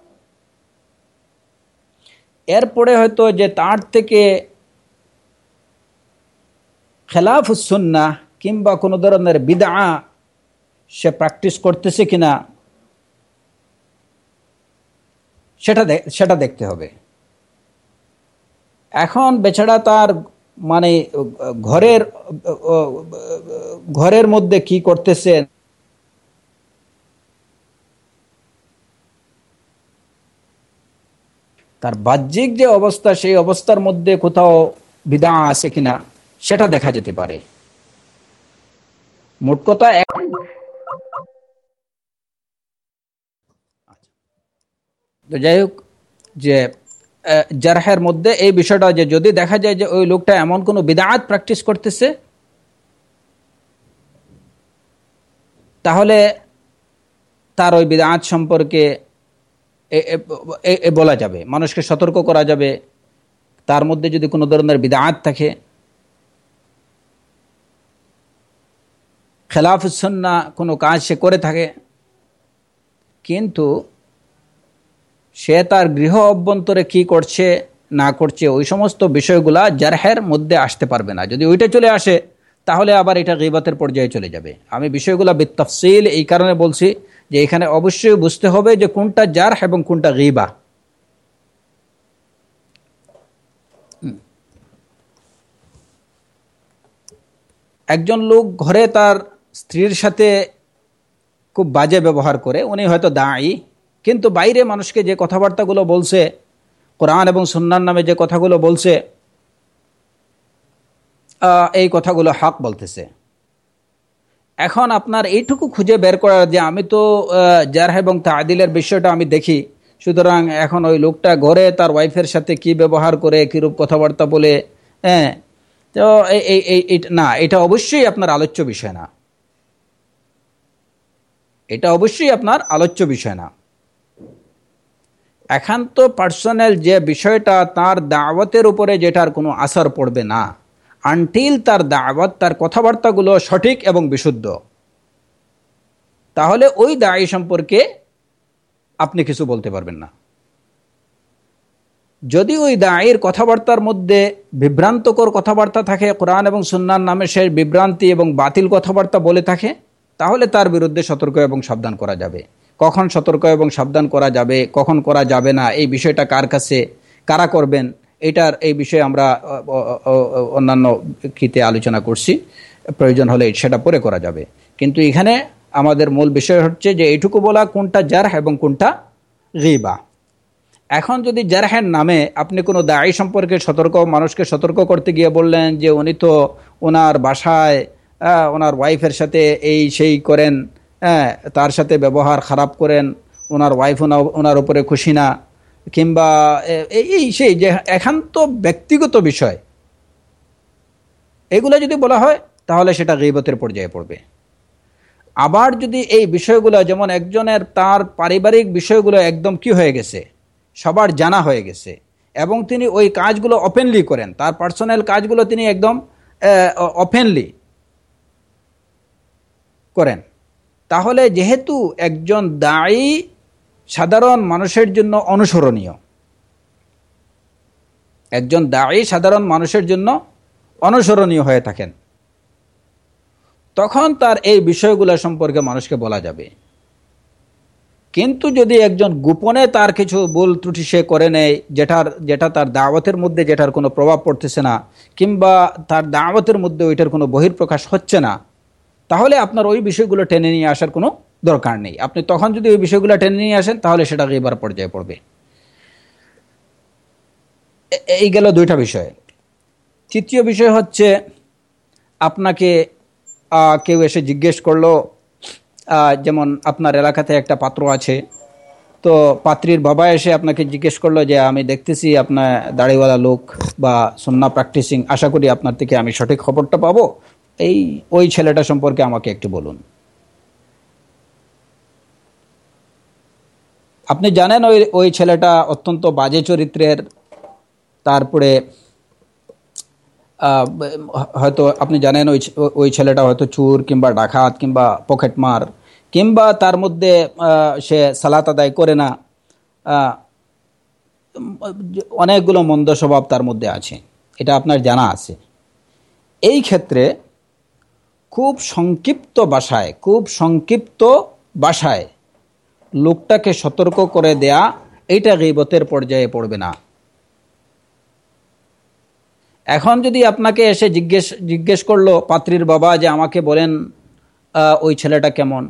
এরপরে হয়তো যে তার থেকে খেলাফুস সুন্নাহ কিংবা কোনো ধরনের বিদআ সে প্র্যাকটিস করতেছে কিনা সেটা দেখতে হবে। এখন বেচারা তার মানে ঘরের মধ্যে কি করতেছে, তার বাহ্যিক যে অবস্থা সেই অবস্থার মধ্যে কোথাও বিদআ আছে কিনা সেটা দেখা যেতে পারে। মোট কথা তো যাই হোক, যে জারহের মধ্যে এই বিষয়টা যে যদি দেখা যায় যে ওই লোকটা এমন কোনো বিদআত প্র্যাকটিস করতেছে, তাহলে তার ওই বিদআত সম্পর্কে বলা যাবে, মানুষকে সতর্ক করা যাবে। তার মধ্যে যদি কোনো ধরনের বিদআত থাকে, খেলাফুস সুন্নাহ কোনো কাজ সে করে থাকে, কিন্তু সে তার গৃহ অভ্যন্তরে কি করছে না করছে ওই সমস্ত বিষয়গুলা জারহের মধ্যে আসতে পারবে না। যদি ওইটা চলে আসে তাহলে আবার এটা গীবতের পর্যায়ে চলে যাবে। আমি বিষয়গুলা বিতাফসিল এই কারণে বলছি যে এখানে অবশ্যই বুঝতে হবে যে কোনটা জারহ এবং কোনটা গীবা। একজন লোক ঘরে তার স্ত্রীর সাথে খুব বাজে ব্যবহার করে, উনি হয়তো দায়ী, কিন্তু বাইরে মানুষকে যে কথাবার্তাগুলো বলছে, কোরআন এবং সুন্নাহর নামে যে কথাগুলো বলছে, এই কথাগুলো হক বলতেছে। এখন আপনার এইটুকু খুঁজে বের করার যে আমি তো জারহ এবং তাদিলের বিষয়টা আমি দেখি, সুতরাং এখন ওই লোকটা ঘরে তার ওয়াইফের সাথে কি ব্যবহার করে, কিরূপ কথাবার্তা বলে, হ্যাঁ, তো না, এটা অবশ্যই আপনার আলোচ্য বিষয় না, এটা অবশ্যই আপনার আলোচ্য বিষয় না। একান্ত পার্সোনাল যে বিষয়টা, তার দাওয়াতের উপরে যেটার কোনো আসর পড়বে না আনটিল তার দাওয়াত, তার কথাবার্তাগুলো সঠিক এবং বিশুদ্ধ, তাহলে ওই দায়ী সম্পর্কে আপনি কিছু বলতে পারবেন না। যদি ওই দায়ীর কথাবার্তার মধ্যে বিভ্রান্তকর কথাবার্তা থাকে, কোরআন এবং সুন্নাহর নামে সে বিভ্রান্তি এবং বাতিল কথাবার্তা বলে থাকে, তাহলে তার বিরুদ্ধে সতর্ক এবং সাবধান করা যাবে। কখন সতর্ক এবং সাবধান করা যাবে, কখন করা যাবে না, এই বিষয়টা কার কাছে কারা করবেন, এই বিষয়ে আমরা অন্যান্য ক্ষেত্রে আলোচনা করছি, প্রয়োজন হলে সেটা পরে করা যাবে। কিন্তু এখানে আমাদের মূল বিষয় হচ্ছে যে এইটুকু বলা কোনটা জারহ এবং কোনটা গীবা। এখন যদি জারহের নামে আপনি কোনো দায়ী সম্পর্কে মানুষকে সতর্ক করতে গিয়ে বললেন যে উনি তো ওনার বাসায় ওনার ওয়াইফের সাথে এই সেই করেন, তার সাথে ব্যবহার খারাপ করেন, ওনার ওয়াইফ ওনার উপরে খুশি না, কিংবা এই সেই যে একান্ত ব্যক্তিগত বিষয়, এগুলো যদি বলা হয় তাহলে সেটা গীবতের পর্যায়ে পড়বে। আবার যদি এই বিষয়গুলো, যেমন একজনের তার পারিবারিক বিষয়গুলো একদম কি হয়ে গেছে, সবার জানা হয়ে গেছে, এবং তিনি ওই কাজগুলো ওপেনলি করেন, তার পার্সোনাল কাজগুলো তিনি একদম ওপেনলি করেন, তাহলে যেহেতু একজন দায়ী সাধারণ মানুষের জন্য অনুসরণীয়, একজন দায়ী সাধারণ মানুষের জন্য অনুসরণীয় হয়ে থাকেন, তখন তার এই বিষয়গুলো সম্পর্কে মানুষকে বলা যাবে। কিন্তু যদি একজন গোপনে তার কিছু ভুল ত্রুটি সে করে নেয়, যেটা তার দাওয়াতের মধ্যে যেটার কোনো প্রভাব পড়তেছে না, কিংবা তার দাওয়াতের মধ্যে ওইটার কোনো বহিঃপ্রকাশ হচ্ছে না, তাহলে আপনার ওই বিষয়গুলো টেনে নিয়ে আসার কোনো দরকার নেই। আপনি তখন যদি ওই বিষয়গুলো টেনে নিয়ে আসেন তাহলে সেটা গীবার পর্যায়ে পড়বে। এই গেল দুইটা বিষয়। তৃতীয় বিষয় হচ্ছে, আপনাকে কেউ এসে জিজ্ঞেস করলো, যেমন আপনার এলাকাতে একটা পাত্র আছে, তো পাত্রীর বাবা এসে আপনাকে জিজ্ঞেস করলো যে আমি দেখতেছি আপনার দাড়িওয়ালা লোক বা সুন্নাহ প্র্যাকটিসিং, আশা করি আপনার থেকে আমি সঠিক খবরটা পাবো, ওই ছেলেটা সম্পর্কে আমাকে একটু বলুন। আপনি জানেন ওই ছেলেটা অত্যন্ত বাজে চরিত্রের, তারপরে হয়তো আপনি জানেন ওই ছেলেটা হয়তো চোর কিংবা ডাকাত কিংবা পকেটমার, কিংবা তার মধ্যে সে সালাত আদায় করে না, অনেকগুলো মন্দ স্বভাব তার মধ্যে আছে, এটা আপনার জানা আছে। এই ক্ষেত্রে খুব সংক্ষিপ্ত ভাষায় লোকটাকে সতর্ক করে দেয়া, এইটা গীবতের পর্যায়ে পড়বে না। এখন যদি আপনাকে এসে জিজ্ঞেস করলো পাত্রীর বাবা যে আমাকে বলেন ওই ছেলেটা কেমন,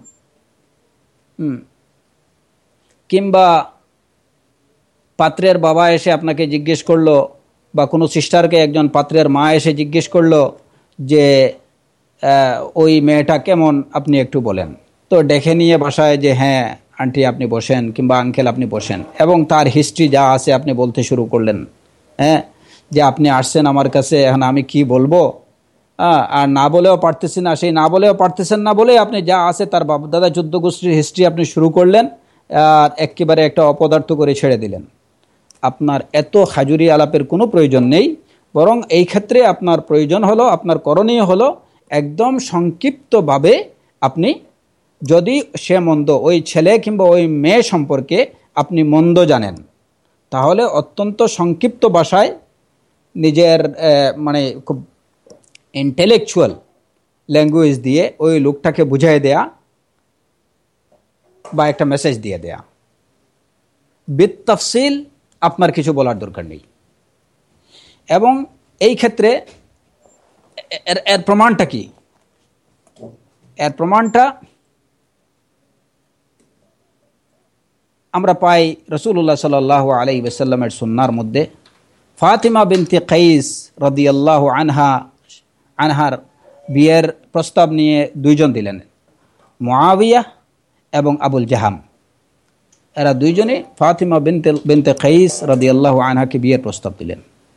কিংবা পাত্রের বাবা এসে আপনাকে জিজ্ঞেস করলো, বা কোনো সিস্টারকে একজন পাত্রের মা এসে জিজ্ঞেস করলো যে ওই মেয়েটা কেমন, আপনি একটু বলেন, তো ডেকে নিয়ে বাসায় যে হ্যাঁ আন্টি আপনি বসেন কিংবা আঙ্কেল আপনি বসেন, এবং তার হিস্ট্রি যা আছে আপনি বলতে শুরু করলেন, হ্যাঁ, যে আপনি আসছেন আমার কাছে, এখন আমি কি বলবো, আর না বলেও পারতেছি না, সেই না বলেও পারতেছেন না বলে আপনি যা আছে তার বাপদাদা 14 গোষ্ঠীর হিস্ট্রি আপনি শুরু করলেন, আর একেবারে একটা অপদার্থ করে ছেড়ে দিলেন। আপনার এত হাজুরি আলাপের কোনো প্রয়োজন নেই, বরং এই ক্ষেত্রে আপনার প্রয়োজন হলো, আপনার করণীয় হলো একদম সংক্ষিপ্তভাবে আপনি, যদি সে মন্দ, ওই ছেলে কিংবা ওই মেয়ে সম্পর্কে আপনি মন্দ জানেন, তাহলে অত্যন্ত সংক্ষিপ্ত ভাষায় নিজের মানে খুব ইন্টেলেকচুয়াল ল্যাঙ্গুয়েজ দিয়ে ওই লোকটাকে বুঝিয়ে দেয়া বা একটা মেসেজ দিয়ে দেয়া। বিত্তফসিল আপনার কিছু বলার দরকার নেই। এবং এই ক্ষেত্রে এর প্রমাণটা কি? এর প্রমাণটা আমরা পাই রাসূলুল্লাহ সাল্লাল্লাহু আলাইহি ওয়াসাল্লামের সুন্নাহর মধ্যে। ফাতিমা বিনতে কাইস রাদিয়াল্লাহু আনহার বিয়ের প্রস্তাব নিয়ে দুইজন দিলেন, মুআবিয়া এবং আবুল জাহাম। এরা দুইজনে ফাতিমা বিনতে কাইস রাদিয়াল্লাহু আনহাকে বিয়ের প্রস্তাব দিলেন।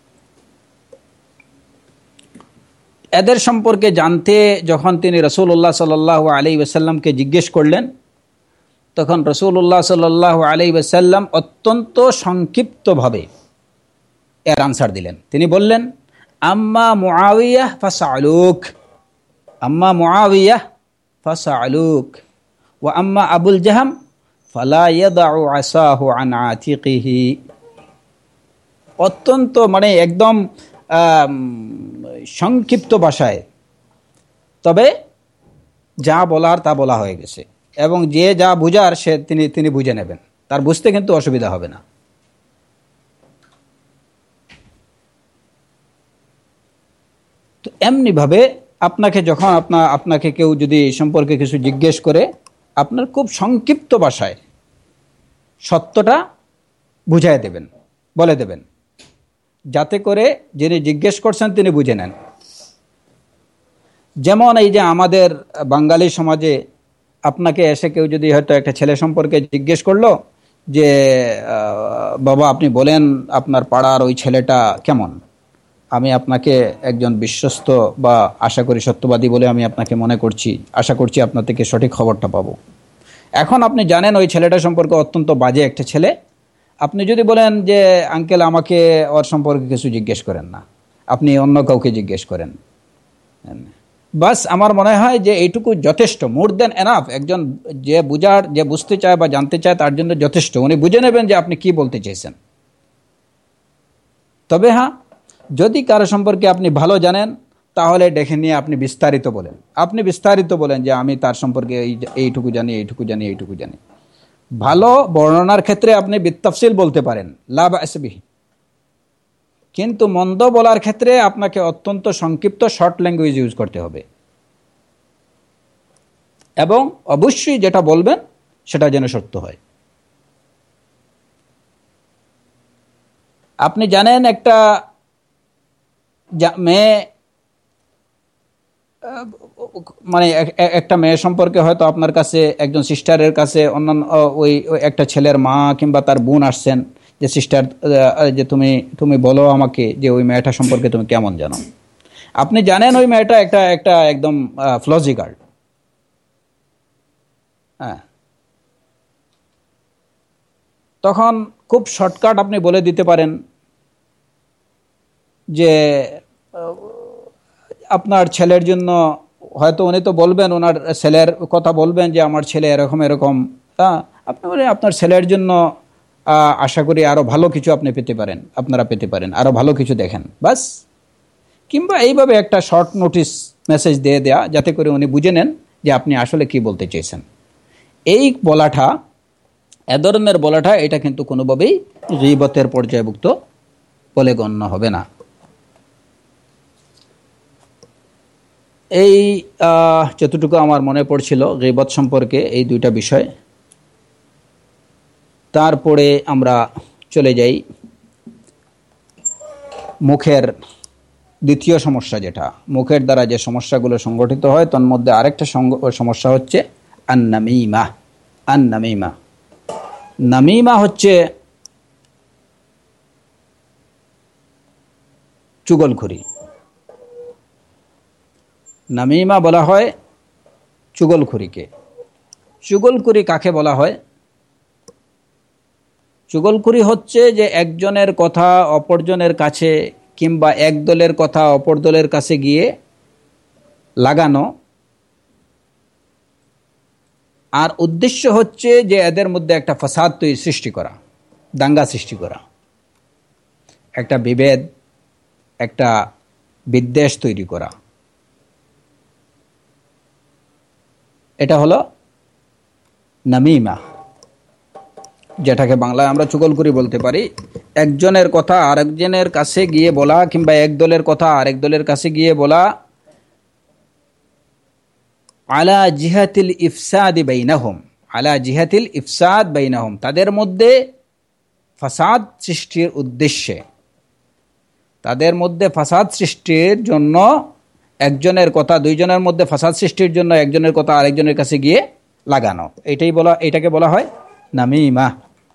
এদের সম্পর্কে জানতে যখন তিনি রাসূলুল্লাহ সাল্লাল্লাহু আলাইহি ওয়াসাল্লামকে জিজ্ঞেস করলেন, তখন রাসূলুল্লাহ সাল্লাল্লাহু আলাইহি ওয়াসাল্লাম অত্যন্ত সংক্ষিপ্তভাবে এর আনসার দিলেন। তিনি বললেন, আম্মা মুআবিয়া ফাসআলুক, আম্মা মুআবিয়া ফাসআলুক, ওয়া আম্মা আবুল জাহাম ফালা ইয়াদাউ আসাহু আন আতিকিহি। অত্যন্ত মানে একদম সংক্ষিপ্ত ভাষায়, তবে যা বলার তা বলা হয়ে গেছে, এবং যে যা বুঝার সে তিনি বুঝে নেবেন, তার বুঝতে কিন্তু অসুবিধা হবে না। তো এমনিভাবে আপনাকে যখন আপনাকে কেউ যদি সম্পর্কে কিছু জিজ্ঞেস করে, আপনার খুব সংক্ষিপ্ত ভাষায় সত্যটা বুঝাই দেবেন, বলে দেবেন, যাতে করে যিনি জিজ্ঞেস করছেন তিনি বুঝে নেন। যেমন এই যে আমাদের বাঙালি সমাজে আপনাকে এসে কেউ যদি হয়তো একটা ছেলে সম্পর্কে জিজ্ঞেস করলো যে বাবা আপনি বলেন আপনার পাড়ার ওই ছেলেটা কেমন, আমি আপনাকে একজন বিশ্বস্ত বা আশা করি সত্যবাদী বলে আমি আপনাকে মনে করছি, আশা করছি আপনার থেকে সঠিক খবরটা পাবো। এখন আপনি জানেন ওই ছেলেটা সম্পর্কে অত্যন্ত বাজে একটা ছেলে, আপনি যদি বলেন যে আঙ্কেল আমাকে ওর সম্পর্কে কিছু জিজ্ঞেস করেন না, আপনি অন্য কাউকে জিজ্ঞেস করেন, বাস আমার মনে হয় যে এইটুকু যথেষ্ট, মোর দেন এনাফ। একজন যে বুঝতে চায় বা জানতে চায় তার জন্য যথেষ্ট, উনি বুঝে নেবেন যে আপনি কি বলতে চেয়েছেন। তবে হ্যাঁ, যদি কারো সম্পর্কে আপনি ভালো জানেন তাহলে ডেকে নিয়ে আপনি বিস্তারিত বলেন যে আমি তার সম্পর্কে এইটুকু জানি। ভালো বর্ণনার ক্ষেত্রে আপনি বিত্তাফসিল বলতে পারেন, লা বা'স বিহি, কিন্তু মন্দ বলার ক্ষেত্রে আপনাকে অত্যন্ত সংক্ষিপ্ত শর্ট ল্যাঙ্গুয়েজ ইউজ করতে হবে, এবং অবশ্যই যেটা বলবেন সেটা যেন সত্য হয়। আপনি জানেন একটা মেয়ে মানে একটা মেয়ে সম্পর্কে হয়তো আপনার কাছে একজন সিস্টারের কাছে অন্যান্য ওই একটা ছেলের মা কিংবা তার বোন আসছেন, যে সিস্টার, যে তুমি তুমি বলো আমাকে যে ওই মেয়েটা সম্পর্কে তুমি কেমন জানো। আপনি জানেন ওই মেয়েটা একটা একটা একদম ফ্লজি গার্ল। হ্যাঁ, তখন খুব শর্টকাট আপনি বলে দিতে পারেন যে আপনার ছেলের জন্য, হয়তো উনি তো বলবেন, ওনার ছেলের কথা বলবেন যে আমার ছেলে এরকম এরকম, আপনি বলেন আপনার ছেলের জন্য আশা করি আরও ভালো কিছু আপনি পেতে পারেন, আপনারা পেতে পারেন, আরও ভালো কিছু দেখেন, বাস। কিংবা এইভাবে একটা শর্ট নোটিস মেসেজ দিয়ে দেয়া, যাতে করে উনি বুঝে নেন যে আপনি আসলে কি বলতে চেয়েছেন। এই বলাটা, এ ধরনের বলাটা, এটা কিন্তু কোনোভাবেই গীবতের পর্যায়ভুক্ত বলে গণ্য হবে না। এই যতটুকু আমার মনে পড়ছিল গীবত সম্পর্কে এই দুইটা বিষয়। তারপরে আমরা চলে যাই মুখের দ্বিতীয় সমস্যা, যেটা মুখের দ্বারা যে সমস্যাগুলো সংগঠিত হয় তার মধ্যে আরেকটা সমস্যা হচ্ছে আন-নামীমা। আন-নামীমা, নামীমা হচ্ছে চুগলখড়ি। নামীমা বলা হয় চুগলখড়িকে। চুগলখড়ি কাকে বলা হয়? চুগলখড়ি হচ্ছে যে একজনের কথা অপরজনের কাছে কিংবা এক দলের কথা অপর দলের কাছে গিয়ে লাগানো, আর উদ্দেশ্য হচ্ছে যে এদের মধ্যে একটা ফাসাদ সৃষ্টি করা, দাঙ্গা সৃষ্টি করা, একটা বিভেদ, একটা বিদ্বেষ তৈরি করা। এটা হলো নামিমা, যেটাকে বাংলায় আমরা চুগলখড়ি বলতে পারি। একজনের কথা আরেকজনের কাছে গিয়ে বলা কিংবা এক দলের কথা আরেক দলের কাছে গিয়ে বলা, আলা জিহাতিল ইফসাদ বাইনাহুম, আলা জিহাতিল ইফসাদ বাইনাহুম, তাদের মধ্যে ফাসাদ সৃষ্টির উদ্দেশ্যে, তাদের মধ্যে ফাসাদ সৃষ্টির জন্য একজনের কথা, দুইজনের মধ্যে ফাসাদ সৃষ্টির জন্য একজনের কথা আরেকজনের কাছে গিয়ে লাগানো, এটাকে বলা হয় নামিমা।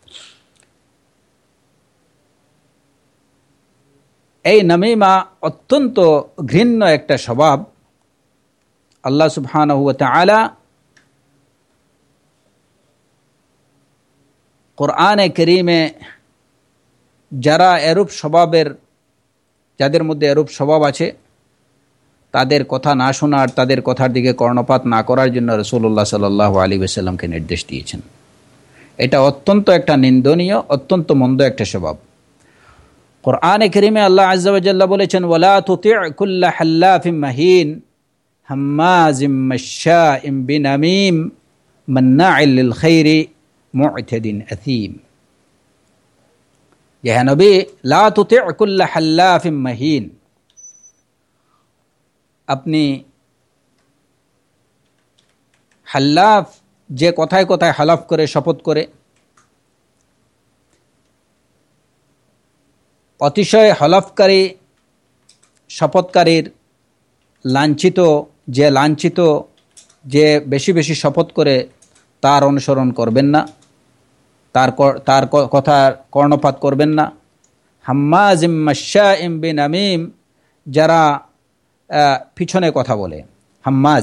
এই নামিমা অত্যন্ত ঘৃণ্য একটা স্বভাব। আল্লাহ সুবহানাহু ওয়া তাআলা কোরআনে কারীমে যারা এরূপ স্বভাবের, যাদের মধ্যে এরূপ স্বভাব আছে, তাদের কথা না শোনার, তাদের কথার দিকে কর্ণপাত না করার জন্য রাসূলুল্লাহ সাল্লাল্লাহু আলাইহি ওয়াসাল্লামকে নির্দেশ দিয়েছেন। এটা অত্যন্ত একটা নিন্দনীয়, অত্যন্ত মন্দ একটা স্বভাব। কোরআনে কারীমে আল্লাহ আযজা ওয়া জাল্লা বলেছেন, ওয়ালা তুতি' কুল্লা হাল্লাফিম মাহিন হাম্মাজিম মাশশাইম বিনামিম মান্না'ইল লিল খাইরি মু'তাদিন আথীম। হে নবী, লা তুতি' কুল্লা হাল্লাফিম মাহিন, আপনি হাল্লাফ, যে কথায় কথায় হালাফ করে, শপথ করে, অতিশয় হলফকারী, শপথকারীর লাঞ্ছিত, যে বেশি বেশি শপথ করে, তার অনুসরণ করবেন না, তার কথা কর্ণপাত করবেন না। হাম্মাজিম মাশশাইম বিনামিম, যারা পিছনে কথা বলে, হাম্মাজ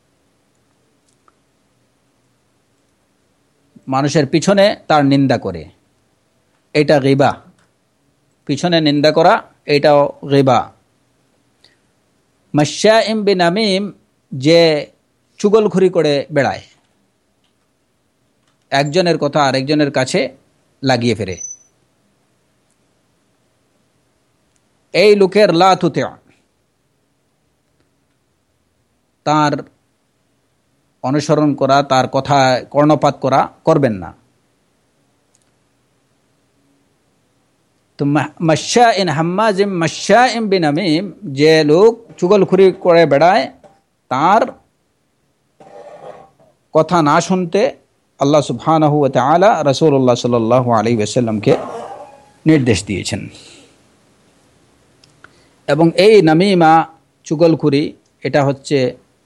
মানুষের পিছনে তার নিন্দা করে, এটা গীবা। পিছনে নিন্দা করা, এটাও গীবা। মাশশাইম বিনামিম, যে চুগলখড়ি করে বেড়ায়, একজনের কথা আরেকজনের কাছে লাগিয়ে ফেলে, এই লোকের লা তুতি', তার অনুসরণ করা, তার কথা কর্ণপাত করা করবেন না। তো মাশশাইন হাম্মাজিম মাশশাইম বিনামিম, যে লোক চুগলখড়ি করে বেড়ায়, তার কথা না শুনতে আল্লাহ সুবহানাহু ওয়া তাআলা রাসূলুল্লাহ সাল্লাল্লাহু আলাইহি ওয়াসাল্লামকে নির্দেশ দিয়েছেন। এবং এই নামিমা, চুগলখড়ি, এটা হচ্ছে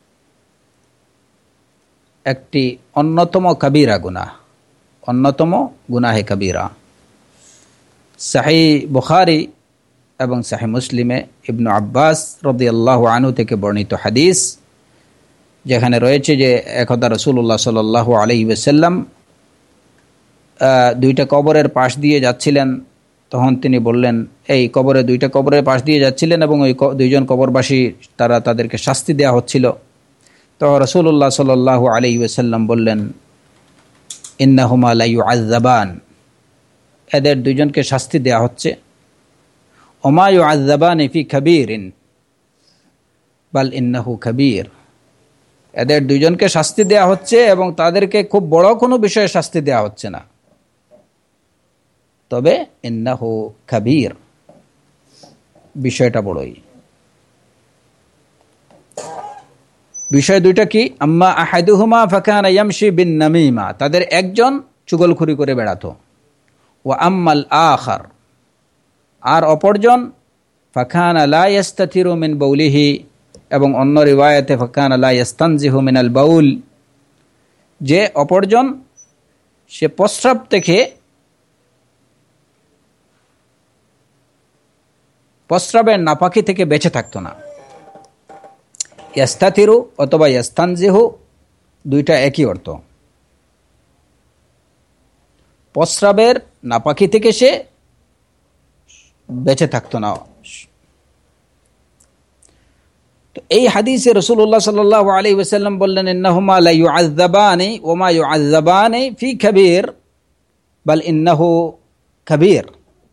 একটি অন্যতম কবিরা গুনাহ, অন্যতম গুনাহে কবিরা। সহিহ বুখারী এবং সহিহ মুসলিমে ইবনে আব্বাস রাদিয়াল্লাহু আনহু থেকে বর্ণিত হাদিস, যেখানে রয়েছে যে একদা রাসূলুল্লাহ সাল্লাল্লাহু আলাইহি ওয়াসাল্লাম দুইটা কবরের পাশ দিয়ে যাচ্ছিলেন। তখন তিনি বললেন, এই কবরে দুইটা কবরের পাশ দিয়ে যাচ্ছিলেন এবং ওই দুইজন কবরবাসী তাদেরকে শাস্তি দেওয়া হচ্ছিল। তো রাসূলুল্লাহ সাল্লাল্লাহু আলাইহি ওয়াসাল্লাম বললেন, ইন্নাহুমা লা ইউআযযাবান, এদের দুইজনকে শাস্তি দেওয়া হচ্ছে। ওমা ইউআযযাবানি ফি কাবীরিন বাল ইন্নাহু কাবীর, এদের দুইজনকে শাস্তি দেওয়া হচ্ছে এবং তাদেরকে খুব বড় কোনো বিষয়ে শাস্তি দেওয়া হচ্ছে না, তবে ইন্নাহু কাবীর, বিষয়টা বড়ই। বিষয় দুইটা কি? আম্মা আহাদুহুমা ফাকানা ইয়ামশি বিন নামিমা, তাদের একজন চুগলখুরি করে বেড়াতো। ওয়া আম্মাল আখার, আর অপরজন ফাকানা লা ইস্তাতিরু মিন বাউলিহি, এবং অন্য রিওয়ায়াতে ফাকানা লা ইস্তানজিহু মিনাল বাউল, যে অপরজন সে প্রস্রাব থেকে প্রস্রাবের নাপাকি থেকে বেঁচে থাকতো না। ইস্তাতিরু অথবা ইস্তানজিহু দুইটা একই অর্থ। প্রস্রাবের নাপাকি থেকে সে বেঁচে থাকতো না। তো এই হাদিসে রাসূলুল্লাহ সাল্লাল্লাহু আলাইহি ওয়াসাল্লাম বললেন, ইন্নাহুমা লা ইউআযযাবানি ওয়া মা ইউআযযাবানি ফি কাবীর বাল ইন্নাহু কাবীর।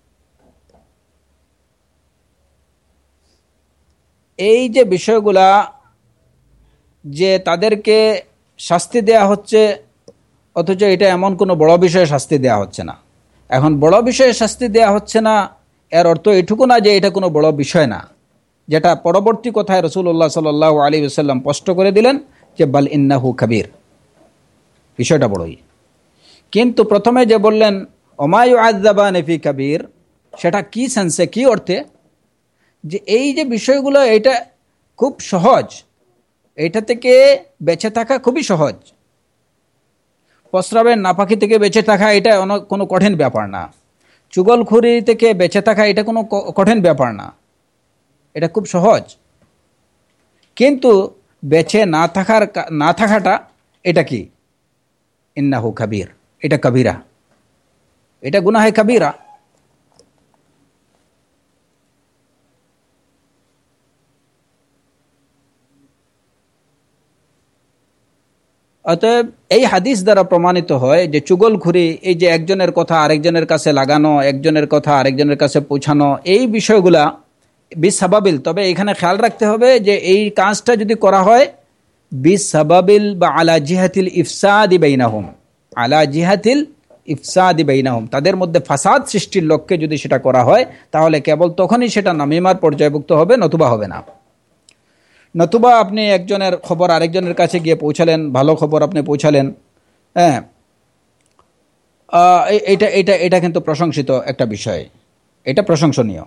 এই যে বিষয়গুলা, যে তাদেরকে শাস্তি দেয়া হচ্ছে অথচ এটা এমন কোনো বড় বিষয়ে শাস্তি দেয়া হচ্ছে না। এখন বড় বিষয়ে শাস্তি দেয়া হচ্ছে না এর অর্থ এটুকু না যে এটা কোনো বড় বিষয় না, যেটা পরবর্তী কথায় রাসূলুল্লাহ সাল্লাল্লাহু আলাইহি ওয়াসাল্লাম স্পষ্ট করে দিলেন যে বাল ইন্নাহু কাবীর, বিষয়টা বড়ই। কিন্তু প্রথমে যে বললেন ওমা ইউআযযাবানি ফি কাবীর, সেটা কি সেন্সে, কি অর্থে? যে এই যে বিষয়গুলো, এটা খুব সহজ, এটা থেকে বেঁচে থাকা খুবই সহজ। প্রস্রাবের নাপাকি থেকে বেঁচে থাকা এটা কোনো কঠিন ব্যাপার না। চুগলখুরি থেকে বেঁচে থাকা এটা কোনো কঠিন ব্যাপার না, এটা খুব সহজ। কিন্তু বেঁচে না থাকাটা এটা কি? ইন্নাহু কাবীর, এটা কবিরা, এটা গুনাহে কবিরা। অতএব এই হাদিস দ্বারা প্রমাণিত হয় যে চুগলখুরি, এই যে একজনের কথা আরেকজনের কাছে লাগানো, একজনের কথা আরেকজনের কাছে পৌঁছানো, এই বিষয়গুলা বিসাবাবিল। তবে এখানে খেয়াল রাখতে হবে যে এই কাজটা যদি করা হয় বিসাবাবিল বা আলা জিহাতিল ইফসাদি বাইনাহুম, আলা জিহাতিল ইফসাদি বাইনাহুম, তাদের মধ্যে ফাসাদ সৃষ্টির লক্ষ্যে যদি সেটা করা হয়, তাহলে কেবল তখনই সেটা নামিমার পর্যায়ভুক্ত হবে, নতুবা হবে না। নতুবা আপনি একজনের খবর আরেকজনের কাছে গিয়ে পৌঁছালেন, ভালো খবর আপনি পৌঁছালেন, হ্যাঁ, এটা এটা এটা কিন্তু প্রশংসিত একটা বিষয়, এটা প্রশংসনীয়।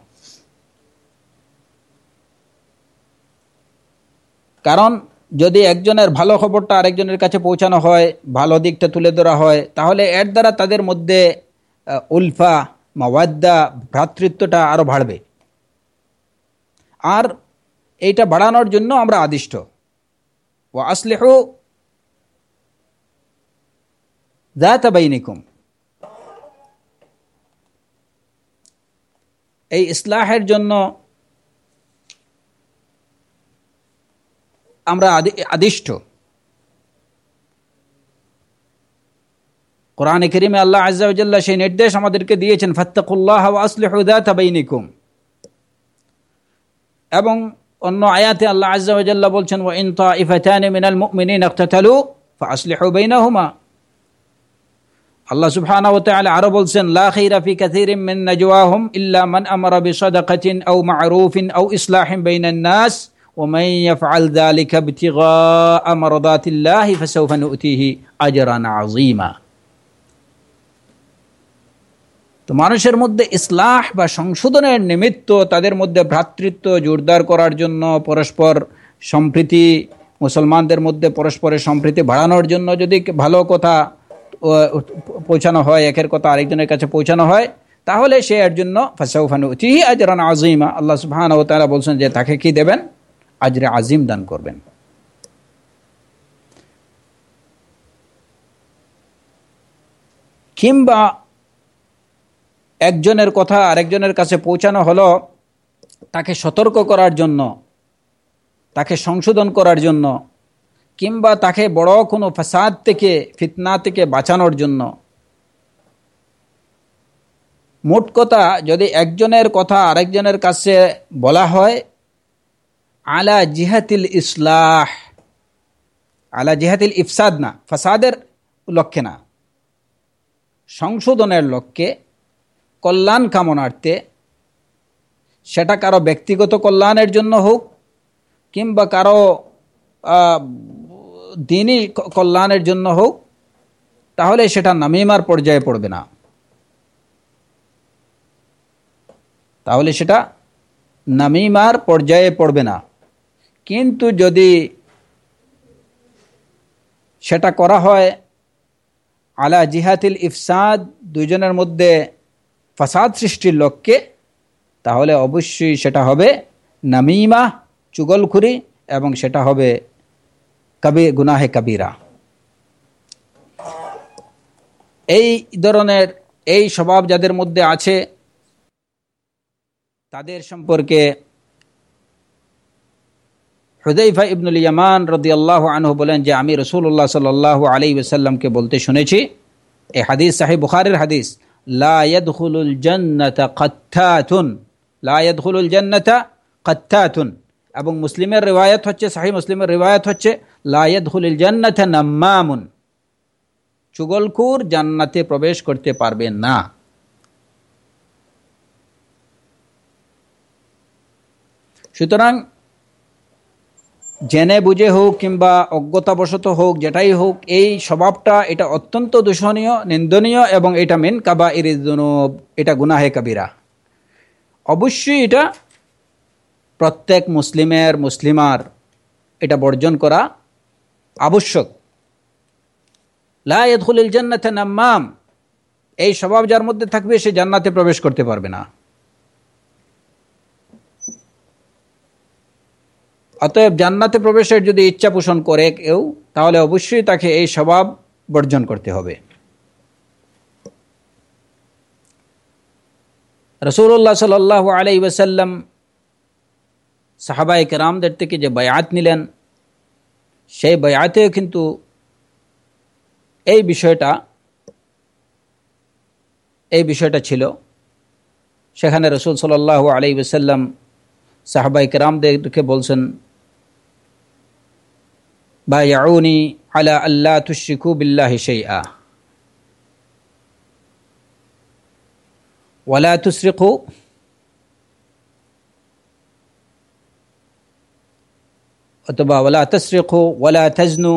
কারণ যদি একজনের ভালো খবরটা আরেকজনের কাছে পৌঁছানো হয়, ভালো দিকটা তুলে ধরা হয়, তাহলে এর দ্বারা তাদের মধ্যে উলফা, মাওয়াদ্দা, ভ্রাতৃত্বটা আরো বাড়বে। আর এইটা বাড়ানোর জন্য আমরা আদিষ্ট। ওয়া আসলিহু যাতা বাইনিকুম, এই ইসলাহের জন্য আমরা আদিষ্ট। কোরআনে কারীমে আল্লাহ আযজা ওয়া জাল্লা সেই নির্দেশ আমাদেরকে দিয়েছেন, ফাত্তাকুল্লাহ ওয়া আসলিহু যাতা বাইনিকুম। এবং অন্য আয়াতে আল্লাহ আযজা ওয়া জাল্লা বলছেন, ওয়া ইন তাইফাতানি মিনাল মুমিনিনা ইকতাতালু ফাআসলিহু বাইনাহুমা। আল্লাহ সুবহানাহু ওয়া তাআলা আরো বলছেন, লা খাইরা ফি কাসীরিন মিন নাজওয়াহুম ইল্লা মান আমারা বিসাদাকাতিন আও মা'রুফিন আও ইসলাহিন বাইনান নাস ওয়া মান ইয়াফআল যালিকা ইবতিগাআ মারদাতিল্লাহি ফাসাওফা নু'তিহি আজরান আযীমা। তো মানুষের মধ্যে ইসলাহ বা সংশোধনের নিমিত্ত, তাদের মধ্যে ভ্রাতৃত্ব জোরদার করার জন্য, পরস্পর সম্প্রীতি, মুসলমানদের মধ্যে পরস্পরের সম্প্রীতি বাড়ানোর জন্য যদি ভালো কথা পৌঁছানো হয়, একের কথা আরেকজনের কাছে পৌঁছানো হয়, তাহলে সে এর জন্য ফাসাউফা নুতিহি আজরান আযীমা। আল্লাহ সুবহানাহু ওয়া তাআলা বলছেন যে তাকে কি দেবেন? আজরে আজিম দান করবেন। কিংবা একজনের কথা আরেকজনের কাছে পৌঁছানো হলো তাকে সতর্ক করার জন্য, তাকে সংশোধন করার জন্য, কিংবা তাকে বড় কোনো ফাসাদ থেকে, ফিতনা থেকে বাঁচানোর জন্য। মোট কথা, যদি একজনের কথা আরেকজনের কাছে বলা হয় আলা জিহাতিল ইসলাহ, আলা জিহাতিল ইফসাদ না, ফাসাদের লক্ষ্যে না, সংশোধনের লক্ষ্যে, কল্যাণ কামনার্থে, সেটা কারো ব্যক্তিগত কল্যাণের জন্য হোক কিংবা কারো দ্বীনি কল্যাণের জন্য হোক, তাহলে সেটা নামিমার পর্যায়ে পড়বে না, তাহলে সেটা নামিমার পর্যায়ে পড়বে না। কিন্তু যদি সেটা করা হয় আলা জিহাতিল ইফসাদ, দুইজনের মধ্যে ফাসাদ সৃষ্টির লক্ষ্যে, তাহলে অবশ্যই সেটা হবে নামিমা, চুগলখুরি, এবং সেটা হবে গুনাহে কাবীরা। এই ধরনের এই স্বভাব যাদের মধ্যে আছে তাদের সম্পর্কে হুযায়ফা ইবনুল ইয়ামান রাদিয়াল্লাহু আনহু বলেন যে আমি রাসূলুল্লাহ সাল্লাল্লাহু আলাইহি ওয়াসাল্লামকে বলতে শুনেছি, এই হাদিস সহিহ বুখারীর হাদিস, লা ইয়াদখুলুল জান্নাতা কাত্তাতুন, লা ইয়াদখুলুল জান্নাতা কাত্তাতুন, এবং মুসলিমের রিওয়ায়াত হচ্ছে, সহিহ মুসলিমের রিওয়ায়াত হচ্ছে লা ইয়াদখুলুল জান্নাতা নাম্মামুন, চুগলখোর জান্নাতে প্রবেশ করতে পারবে না। সুতরাং জেনে বুঝে হোক কিংবা অজ্ঞতাবশত হোক, যেটাই হোক, এই স্বভাবটা এটা অত্যন্ত দূষণীয়, নিন্দনীয়, এবং এটা মিন কাবাইরিজ যুনুব, এটা গুনাহে কাবীরা। অবশ্যই এটা প্রত্যেক মুসলিমার এটা বর্জন করা আবশ্যক। লা ইয়াদখুলুল জান্নাতা নাম্মাম, এই স্বভাব যার মধ্যে থাকবে সে জান্নাতে প্রবেশ করতে পারবে না। অতএব জান্নাতে প্রবেশের যদি ইচ্ছা পোষণ করে কেউ, তাহলে অবশ্যই তাকে এই স্বভাব বর্জন করতে হবে। রাসূলুল্লাহ সাল্লাল্লাহু আলাইহি ওয়াসাল্লাম সাহাবায়ে কেরামদের থেকে যে বায়াত নিলেন, সেই বায়াতেও কিন্তু এই বিষয়টা ছিল। সেখানে রাসূল সাল্লাল্লাহু আলাইহি ওয়াসাল্লাম সাহাবায়ে কেরামদেরকে বলছেন, বায়াউনি আলা আল্লা তুশরিকু বিল্লাহি শাইআ ওয়ালা তুসরিকু অথবা ওয়ালা তাসরিকু ওয়ালা তাজনু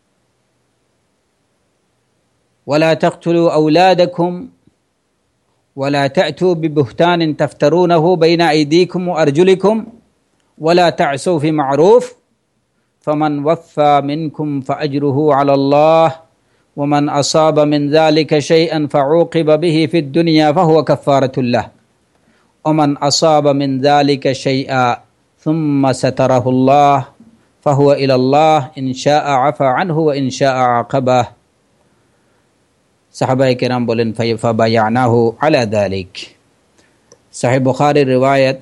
ওয়ালা তাকতুলু আওলাদাকুম ওয়ালা তা'তু বিবুহতানিন তাফতারুনাহু বাইনা আইদিকুম ওয়া আরজুলিকুম ওয়ালা তা'সু ফি মা'রুফ ফামান ওয়াফা মিনকুম ফাআজরুহু আলাল্লাহ ওয়ামান আসাবা মিন যালিকা শাইআন ফাউকিবা বিহি ফিদ দুনিয়া ফাহুয়া কাফফারাতুল লাহ ওয়ামান আসাবা মিন যালিকা শাইআ সুম্মা সাতারাহুল্লাহ ফাহুয়া ইলাল্লাহ ইন শাআ আফা আনহু ওয়া ইন শাআ আকাবাহ। সাহাবায়ে কেরাম বলেন ফাবায়ানাহু আলা যালিক। সহিহ বুখারীর রিওয়ায়াত,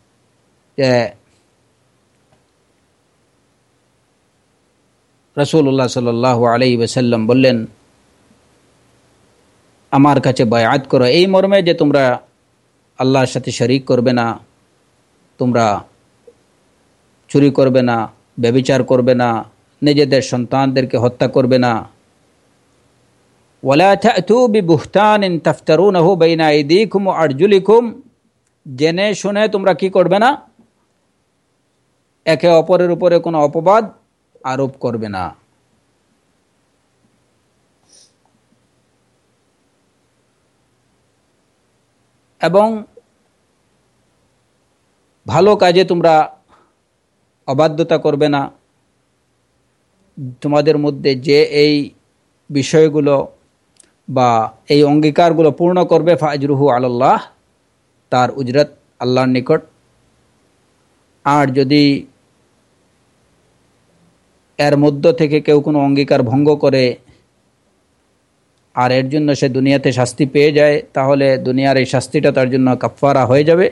রাসূলুল্লাহ সাল্লাল্লাহু আলাইহি ওয়াসাল্লাম বললেন, আমার কাছে বায়াত করো এই মর্মে যে তোমরা আল্লাহর সাথে শরীক করবে না, তোমরা চুরি করবে না, ব্যভিচার করবে না, নিজেদের সন্তানদেরকে হত্যা করবে না, ওয়ালা তা'তু বিবুহতানিন তাফতারুনাহু বাইনা আইদিকুম ওয়া আরজুলিকুম, জেনে শুনে তোমরা কি করবে না, একে অপরের উপরে কোনো অপবাদ আরোপ করবে না। এবং ভালো কাজে তোমরা অবাধ্যতা করবে না, তোমাদের মধ্যে যে এই বিষয়গুলো বা এই অঙ্গীকারগুলো পূর্ণ করবে ফাজরুহু আলাল্লাহ, তার উজরত আল্লাহর নিকট। আর যদি এর মধ্য থেকে কেউ কোনো অঙ্গীকার ভঙ্গ করে আর এর জন্য সে দুনিয়াতে শাস্তি পেয়ে যায়, তাহলে দুনিয়ার এই শাস্তিটা তার জন্য কাফফারা হয়ে যাবে।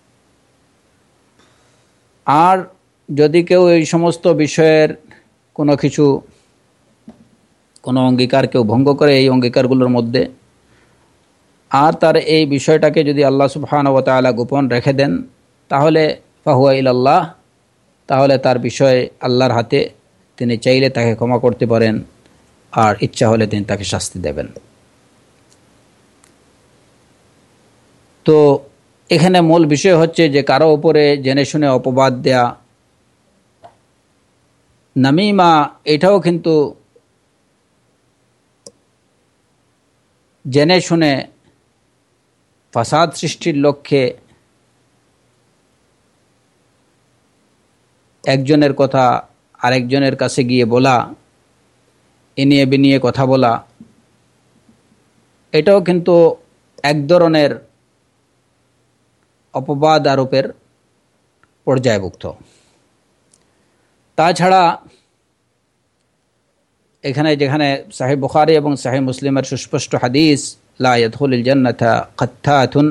আর যদি কেউ এই সমস্ত বিষয়ের কোনো কিছু, কোনো অঙ্গীকার কেউ ভঙ্গ করে এই অঙ্গীকারগুলোর মধ্যে, আর তার এই বিষয়টাকে যদি আল্লাহ সুবহানাহু ওয়া তাআলা গোপন রেখে দেন, তাহলে ফাহুয়া ইলাল্লাহ, তাহলে তার বিষয় আল্লাহর হাতে। তিনি চাইলে তাকে ক্ষমা করতে পারেন, আর ইচ্ছা হলে তিনি তাকে শাস্তি দেবেন। তো এখানে মূল বিষয় হচ্ছে যে কারো উপরে জেনে শুনে অপবাদ দেয়া, নামিমা, এটাও কিন্তু জেনে শুনে ফাসাদ সৃষ্টির লক্ষ্যে একজনের কথা আরেকজনের কাছে গিয়ে বলা, এনিয়ে বিনিয়ে কথা বলা, এটাও কিন্তু এক ধরনের অপবাদ আরোপের পর্যায়ভুক্ত। তাছাড়া এখানে যেখানে সাহিহ বুখারী এবং সাহিহ মুসলিমের সুস্পষ্ট হাদিস, লা ইয়াদখুলুল জান্নাতা কাত্তাতুন,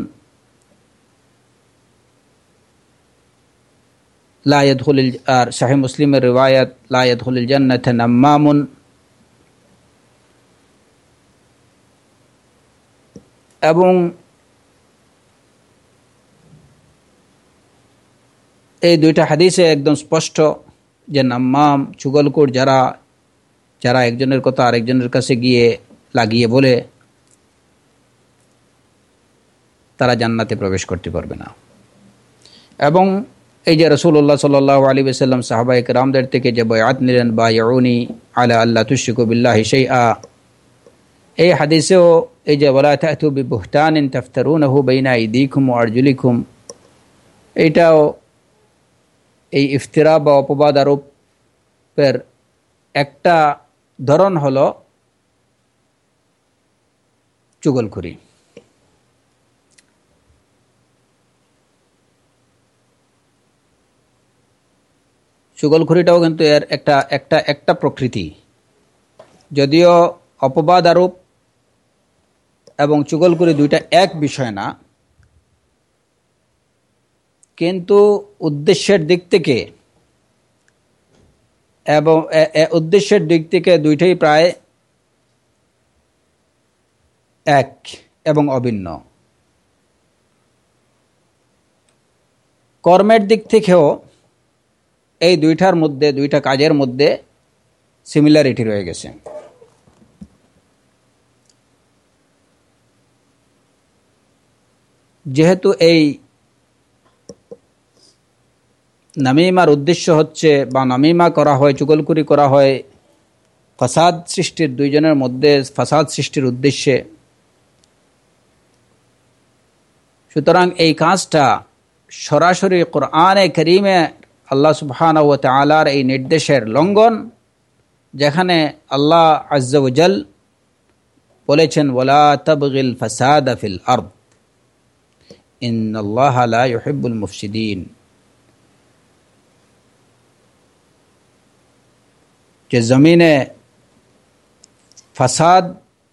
লা ইয়াদখুলুল, আর সাহিহ মুসলিমের রিওয়ায়াত লা ইয়াদখুলুল জান্নাতা নাম্মামুন, এবং এই দুইটা হাদিসে একদম স্পষ্ট যে নাম্মাম, চুগলখোর, যারা একজনের কথা আরেকজনের কাছে গিয়ে লাগিয়ে বলে, তারা জান্নাতে প্রবেশ করতে পারবে না। এবং এই যে রাসূলুল্লাহ সাল্লাল্লাহু আলাইহি ওয়াসাল্লাম সাহাবায়ে কেরামদের থেকে যে বায়াত নিলেন, বায়াউনি আলা আল্লা তুশরিকু বিল্লাহি শাইআ, এই হাদিসেও এই যে ওয়ালা তা'তু বিবুহতানিন তাফতারুনাহু বাইনা আইদিকুম ওয়া আরজুলিকুম, এইটাও এই ইফতিরা বা অপবাদ আরোপের একটা ধরন হলো চুগলখুরি। চুগলখুরিটাও কিন্তু এর একটা প্রকৃতি। যদিও অপবাদ আরোপ এবং চুগলখুরি দুইটা এক বিষয় না, কিন্তু উদ্দেশ্যের দিক থেকে দুইটাই প্রায় এক এবং অভিন্ন। কর্মের দিক থেকেও এই দুইটা কাজের মধ্যে সিমিলারিটি রয়ে গেছে। যেহেতু এই নামিমার উদ্দেশ্য হচ্ছে, বা নামিমা করা হয়, চুগলখুরি করা হয় ফাসাদ সৃষ্টির, দুইজনের মধ্যে ফাসাদ সৃষ্টির উদ্দেশ্যে, সুতরাং এই কাজটা সরাসরি কোরআনে কারীমে আল্লাহ সুবহানাহু ওয়া তাআলার এই নির্দেশের লঙ্ঘন, যেখানে আল্লাহ আযজা ওয়া জাল বলেছেন ওয়ালা তাবগিল ফাসাদা ফিল আরদ ইন্নাল্লাহা লা ইউহিব্বুল মুফসিদিন, যে জমিনে ফাসাদ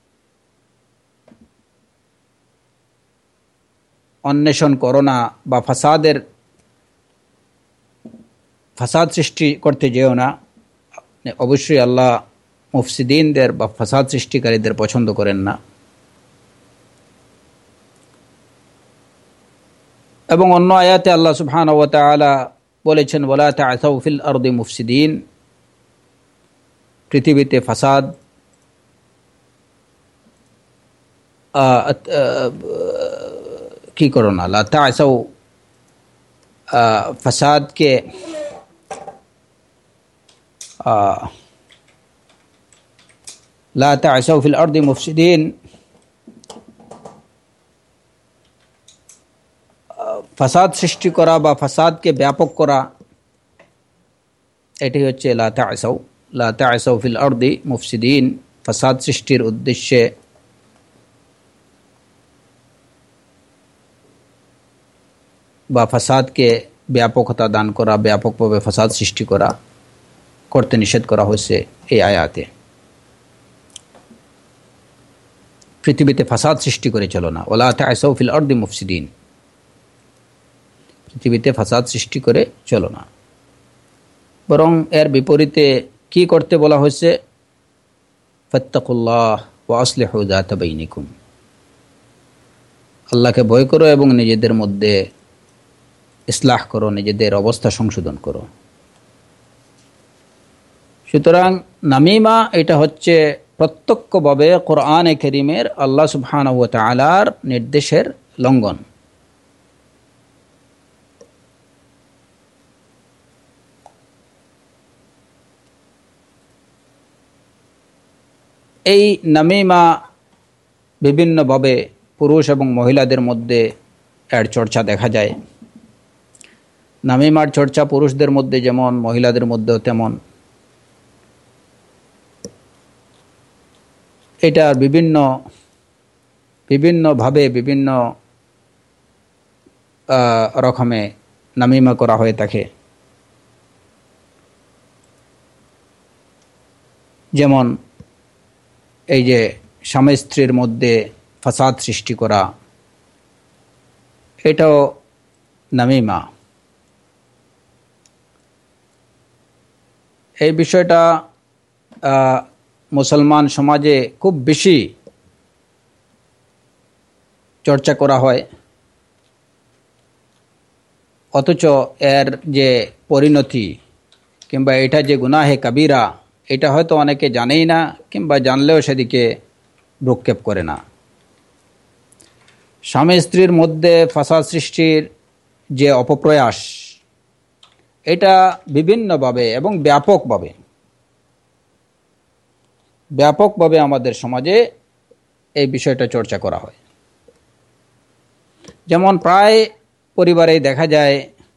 অন্বেষণ করো না, বা ফাসাদ সৃষ্টি করতে যেও না। অবশ্যই আল্লাহ মুফসিদিনদের বা ফাসাদ সৃষ্টিকারীদের পছন্দ করেন না। এবং অন্য আয়াতে আল্লাহ সুবহানাহু ওয়া তাআলা বলেছেন ওয়ালা তা'সাউ ফিল আরদি মুফসিদিন, পৃথিবীতে ফাসাদ কি করো না, লা তা'সাউ, ফাসাদকে লা তা'সাউ ফিল আরদি মুফসিদিন, ফাসাদ সৃষ্টি করা বা ফাসাদকে ব্যাপক করা, এটি হচ্ছে লা তা'সাউ ফিল আরদি মুফসিদিন, ফাসাদ সৃষ্টির উদ্দেশ্যে বা ফাসাদকে ব্যাপকতা দান করা, ব্যাপকভাবে ফাসাদ সৃষ্টি করতে নিষেধ করা হয়েছে এই আয়াতে। পৃথিবীতে ফাসাদ সৃষ্টি করে চলো না, ওয়ালা তা'সাউ ফিল আরদি মুফসিদিন, পৃথিবীতে ফাসাদ সৃষ্টি করে চলো না, বরং এর বিপরীতে কি করতে বলা হয়েছে? ফাত্তাকুল্লাহ ওয়া আসলিহু যাতা বাইনিকুম, আল্লাহকে ভয় করো এবং নিজেদের মধ্যে ইসলাহ করো, নিজেদের অবস্থা সংশোধন করো। সুতরাং নামিমা এটা হচ্ছে প্রত্যক্ষভাবে কোরআনে কারীমের আল্লাহ সুবহানাহু ওয়া তাআলার নির্দেশের লঙ্ঘন। এই নামিমা বিভিন্নভাবে পুরুষ এবং মহিলাদের মধ্যে এর চর্চা দেখা যায়। নামিমার চর্চা পুরুষদের মধ্যে যেমন, মহিলাদের মধ্যেও তেমন। এটা বিভিন্নভাবে বিভিন্ন রকমে নামিমা করা হয়ে থাকে। যেমন এই যে স্বামী স্ত্রীর মধ্যে ফাসাদ সৃষ্টি করা, এটাও নামিমা। এই বিষয়টা মুসলমান সমাজে খুব বেশি চর্চা করা হয়, অথচ এর যে পরিণতি কিংবা এটা যে গুনাহে কাবিরা, এটা হয়তো অনেকে জানেই না, কিংবা জানলেও সেদিকে ভ্রুক্ষেপ করে না। স্বামী স্ত্রীর মধ্যে ফাসাদ সৃষ্টির যে অপপ্রয়াস, এটা বিভিন্নভাবে এবং ব্যাপকভাবে আমাদের সমাজে এই বিষয়টা চর্চা করা হয়। যেমন প্রায় পরিবারেই দেখা যায়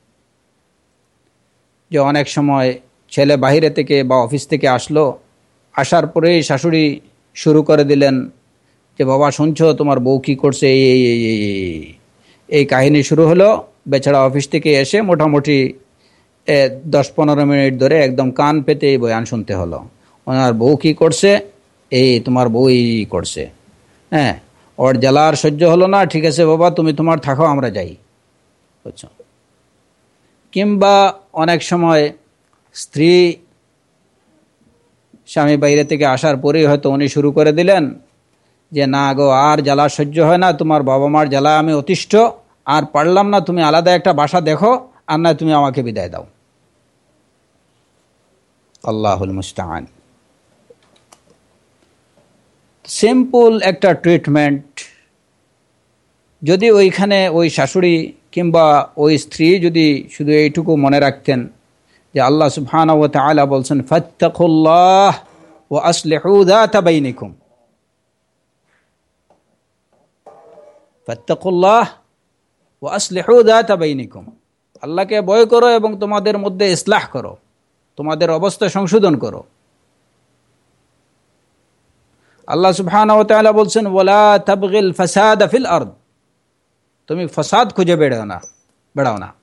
যে অনেক সময় ছেলে বাইরে থেকে বা অফিস থেকে আসার পরেই শাশুড়ি শুরু করে দিলেন যে বাবা শুনছো তোমার বউ কী করছে, এই কাহিনী শুরু হলো। বেচারা অফিস থেকে এসে মোটামুটি 10-15 মিনিট ধরে একদম কান পেতে এই বয়ান শুনতে হলো। ওনার বউ কী করছে, তোমার বউ করছে, হ্যাঁ, ওর জ্বালা আর সহ্য হলো না, ঠিক আছে বাবা তুমি তোমার থাকো, আমরা যাই, বুঝছো। কিংবা অনেক সময় স্ত্রী স্বামী বাইরে থেকে আসার পরেই হয়তো উনি শুরু করে দিলেন যে না গো, আর জ্বালা সহ্য হয় না, তোমার বাবা মার জ্বালা আমি অতিষ্ঠ, আর পারলাম না, তুমি আলাদা একটা বাসা দেখো, আর না তুমি আমাকে বিদায় দাও। আল্লাহুল মুস্তাআন। সিম্পল একটা ট্রিটমেন্ট যদি ওইখানে ওই শাশুড়ি কিংবা ওই স্ত্রী যদি শুধু এইটুকু মনে রাখতেন যে আল্লাহ সুবহানাহু ওয়া তাআলা বলছেন ফাত্তাকুল্লাহ ওয়া আসলিহু যাতা বাইনিকুম, ফাত্তাকুল্লাহ ওয়া আসলিহু যাতা বাইনিকুম, আল্লাহকে ভয় করো এবং তোমাদের মধ্যে ইসলাহ করো, তোমাদের অবস্থা সংশোধন করো। আল্লাহ সুবহানাহু ওয়া তাআলা বলছেন ওয়ালা তাবগিল ফাসাদা ফিল আরদ, তুমি ফাসাদ খুঁজে বেড়াও না।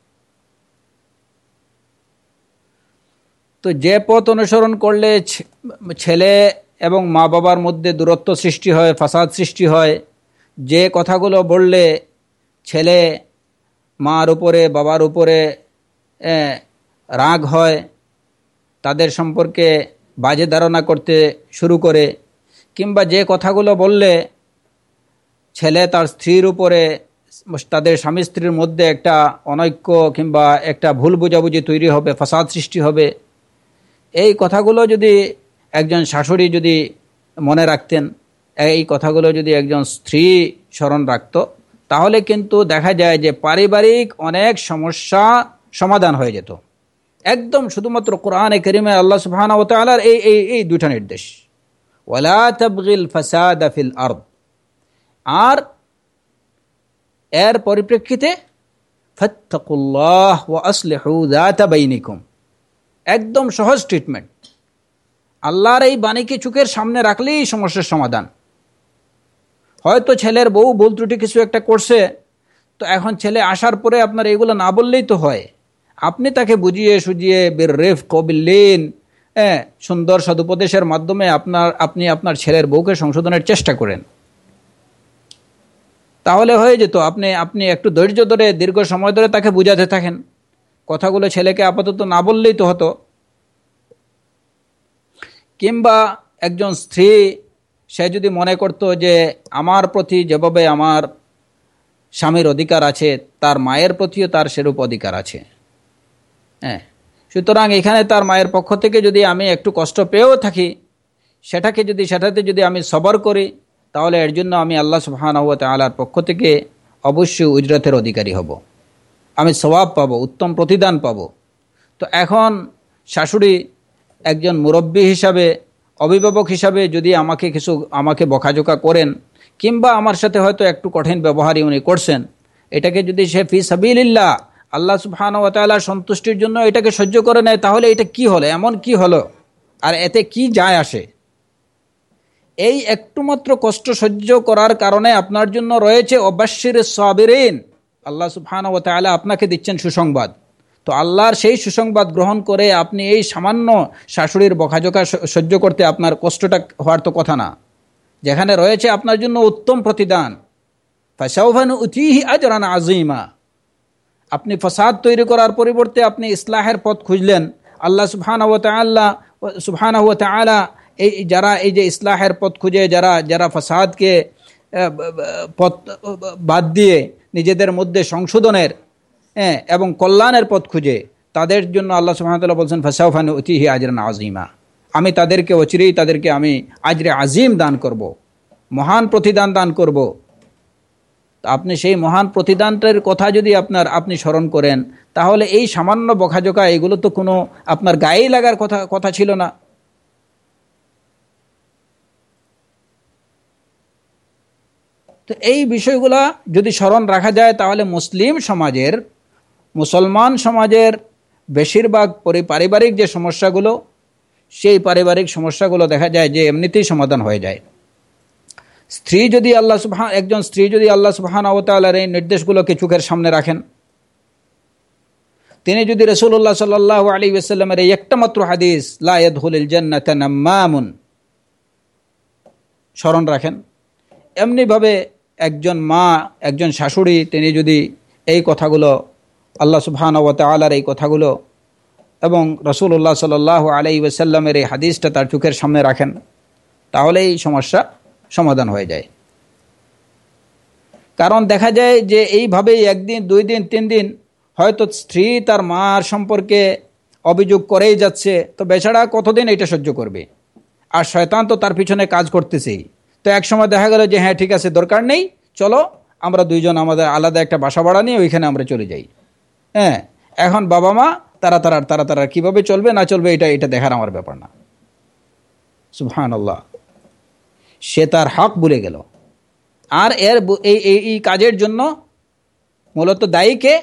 তো যে পথ অনুসরণ করলে ছেলে এবং মা বাবার মধ্যে দূরত্ব সৃষ্টি হয়, ফাসাদ সৃষ্টি হয়, যে কথাগুলো বললে ছেলে মার উপরে বাবার উপরে রাগ হয়, তাদের সম্পর্কে বাজে ধারণা করতে শুরু করে, কিংবা যে কথাগুলো বললে ছেলে তার স্ত্রীর উপরে, তাদের স্বামী স্ত্রীর মধ্যে একটা অনৈক্য কিংবা একটা ভুল বোঝাবুঝি তৈরি হবে, ফাসাদ সৃষ্টি হবে, এই কথাগুলো যদি একজন শাশুড়ি যদি মনে রাখতেন, এই কথাগুলো যদি একজন স্ত্রী স্মরণ রাখত, তাহলে কিন্তু দেখা যায় যে পারিবারিক অনেক সমস্যা সমাধান হয়ে যেত। একদম শুধুমাত্র কোরআনে কারীমে আল্লাহ সুবহানাহু ওয়া তাআলার এই দুইটা নির্দেশ, ওয়ালা তাবগিল ফাসাদা ফিল আরদ, আর এর পরিপ্রেক্ষিতে ফাত্তাকুল্লাহ ওয়া আসলিহু যাতা বাইনিকুম, একদম সহজ ট্রিটমেন্ট। আল্লাহর এই বাণীকে চোখের সামনে রাখলেই সমস্যার সমাধান। হয়তো ছেলের বউ ভুল ত্রুটি কিছু একটা করছে, তো এখন ছেলে আসার পরে আপনার এগুলো না বললেই তো হয়। আপনি তাকে বুঝিয়ে সুজিয়ে বিররিফক বিল্লিন, সুন্দর সদুপদেশের মাধ্যমে আপনি আপনার ছেলের বউকে সংশোধনের চেষ্টা করেন, তাহলে হয়ে যেত। আপনি একটু ধৈর্য ধরে দীর্ঘ সময় ধরে তাকে বুঝাতে থাকেন, কথাগুলো ছেলেকে আপাতত না বললেই তো হতো। কিংবা একজন স্ত্রী, সে যদি মনে করত যে আমার প্রতি যেভাবে আমার স্বামীর অধিকার আছে, তার মায়ের প্রতিও তার সেরূপ অধিকার আছে, সুতরাং এখানে তার মায়ের পক্ষ থেকে যদি আমি একটু কষ্ট পেয়েও থাকি, সেটাতে যদি আমি সবর করি, তাহলে এর জন্য আমি আল্লাহ সুবহানাহু ওয়া তাআলার পক্ষ থেকে অবশ্যই উজরতের অধিকারী হব, আমি সওয়াব পাবো, উত্তম প্রতিদান পাবো। তো এখন শাশুড়ি একজন মুরব্বী হিসাবে, অভিভাবক হিসাবে যদি আমাকে বকাঝকা করেন, কিংবা আমার সাথে হয়তো একটু কঠিন ব্যবহারই উনি করছেন, এটাকে যদি সে ফি সাবিলিল্লাহ, আল্লাহ সুবহানাহু ওয়া তাআলার সন্তুষ্টির জন্য এটাকে সহ্য করে নেয়, তাহলে এটা কি হলো, এমন কি হলো, আর এতে কি যায় আসে? এই একটুমাত্র কষ্ট সহ্য করার কারণে আপনার জন্য রয়েছে ওয়াবাশশিরিস সাবিরিন। আল্লাহ সুবহানাহু ওয়া তাআলা আপনাকে দিচ্ছেন সুসংবাদ। তো আল্লাহর সেই সুসংবাদ গ্রহণ করে আপনি এই সামান্য শাশুড়ির বকাঝকা সহ্য করতে আপনার কষ্টটা হওয়ার তো কথা না, যেখানে রয়েছে আপনার জন্য উত্তম প্রতিদান। ফাসাউফা নু'তিহি আজরান আযীমা। আপনি ফাসাদ তৈরি করার পরিবর্তে আপনি ইসলাহের পথ খুঁজলেন। আল্লাহ সুবহানাহু ওয়া তাআলা এই যে ইসলাহের পথ খুঁজে যারা ফাসাদকে পথ বাদ দিয়ে নিজেদের মধ্যে সংশোধনের এবং কল্যাণের পথ খুঁজে, তাদের জন্য আল্লাহ সুবহানাহু ওয়া তাআলা বলছেন ফাসাউফা নু'তিহি আজরান আযীমা। আমি তাদেরকে অচিরেই তাদেরকে আমি আজরে আজিম দান করব, মহান প্রতিদান দান করব। আপনি সেই মহান প্রতিদানটার কথা যদি আপনি স্মরণ করেন, তাহলে এই সামান্য বকাঝকা এগুলো তো কোনো আপনার গায়েই লাগার কথা ছিল না। তো এই বিষয়গুলা যদি স্মরণ রাখা যায়, তাহলে মুসলমান সমাজের বেশিরভাগ পারিবারিক যে সমস্যাগুলো, সেই পারিবারিক সমস্যাগুলো দেখা যায় যে এমনিতেই সমাধান হয়ে যায়। একজন স্ত্রী যদি আল্লাহ সুবহানাহু ওয়া তাআলার এই নির্দেশগুলোকে চোখের সামনে রাখেন, তিনি যদি রাসূলুল্লাহ সাল্লাল্লাহু আলাইহি ওয়াসাল্লামের এই একটা মাত্র হাদিস লা ইয়াদখুলুল জান্নাতা নাম্মামুন স্মরণ রাখেন, এমনিভাবে একজন মা, একজন শাশুড়ি, তিনি যদি এই কথাগুলো, আল্লাহ সুবহানাহু ওয়া তাআলার এই কথাগুলো এবং রাসূলুল্লাহ সাল্লাল্লাহু আলাইহি ওয়াসাল্লামের এই হাদিসটা তার চোখের সামনে রাখেন, তাহলে এই সমস্যা সমাধান হয়ে যায়। কারণ দেখা যায় যে এইভাবেই একদিন, 2 দিন, 3 দিন হয়তো স্ত্রী তার মার সম্পর্কে অভিযোগ করেই যাচ্ছে, তো বেচারা কতদিন এটা সহ্য করবে? আর শয়তান তো তার পিছনে কাজ করতেছেই। তো এক সময় দেখা গেল যে হ্যাঁ ঠিক আছে, দরকার নেই, চলো আমরা 2 জন আমাদের আলাদা একটা বাসা ভাড়া নিয়ে ওইখানে আমরা চলে যাই। এখন বাবা মা তারা কিভাবে চলবে না চলবে এটা দেখার আমার ব্যাপার না। সুবহানাল্লাহ, সে তার হক ভুলে গেল। আর এই কাজের জন্য মূলত দায়ী কে?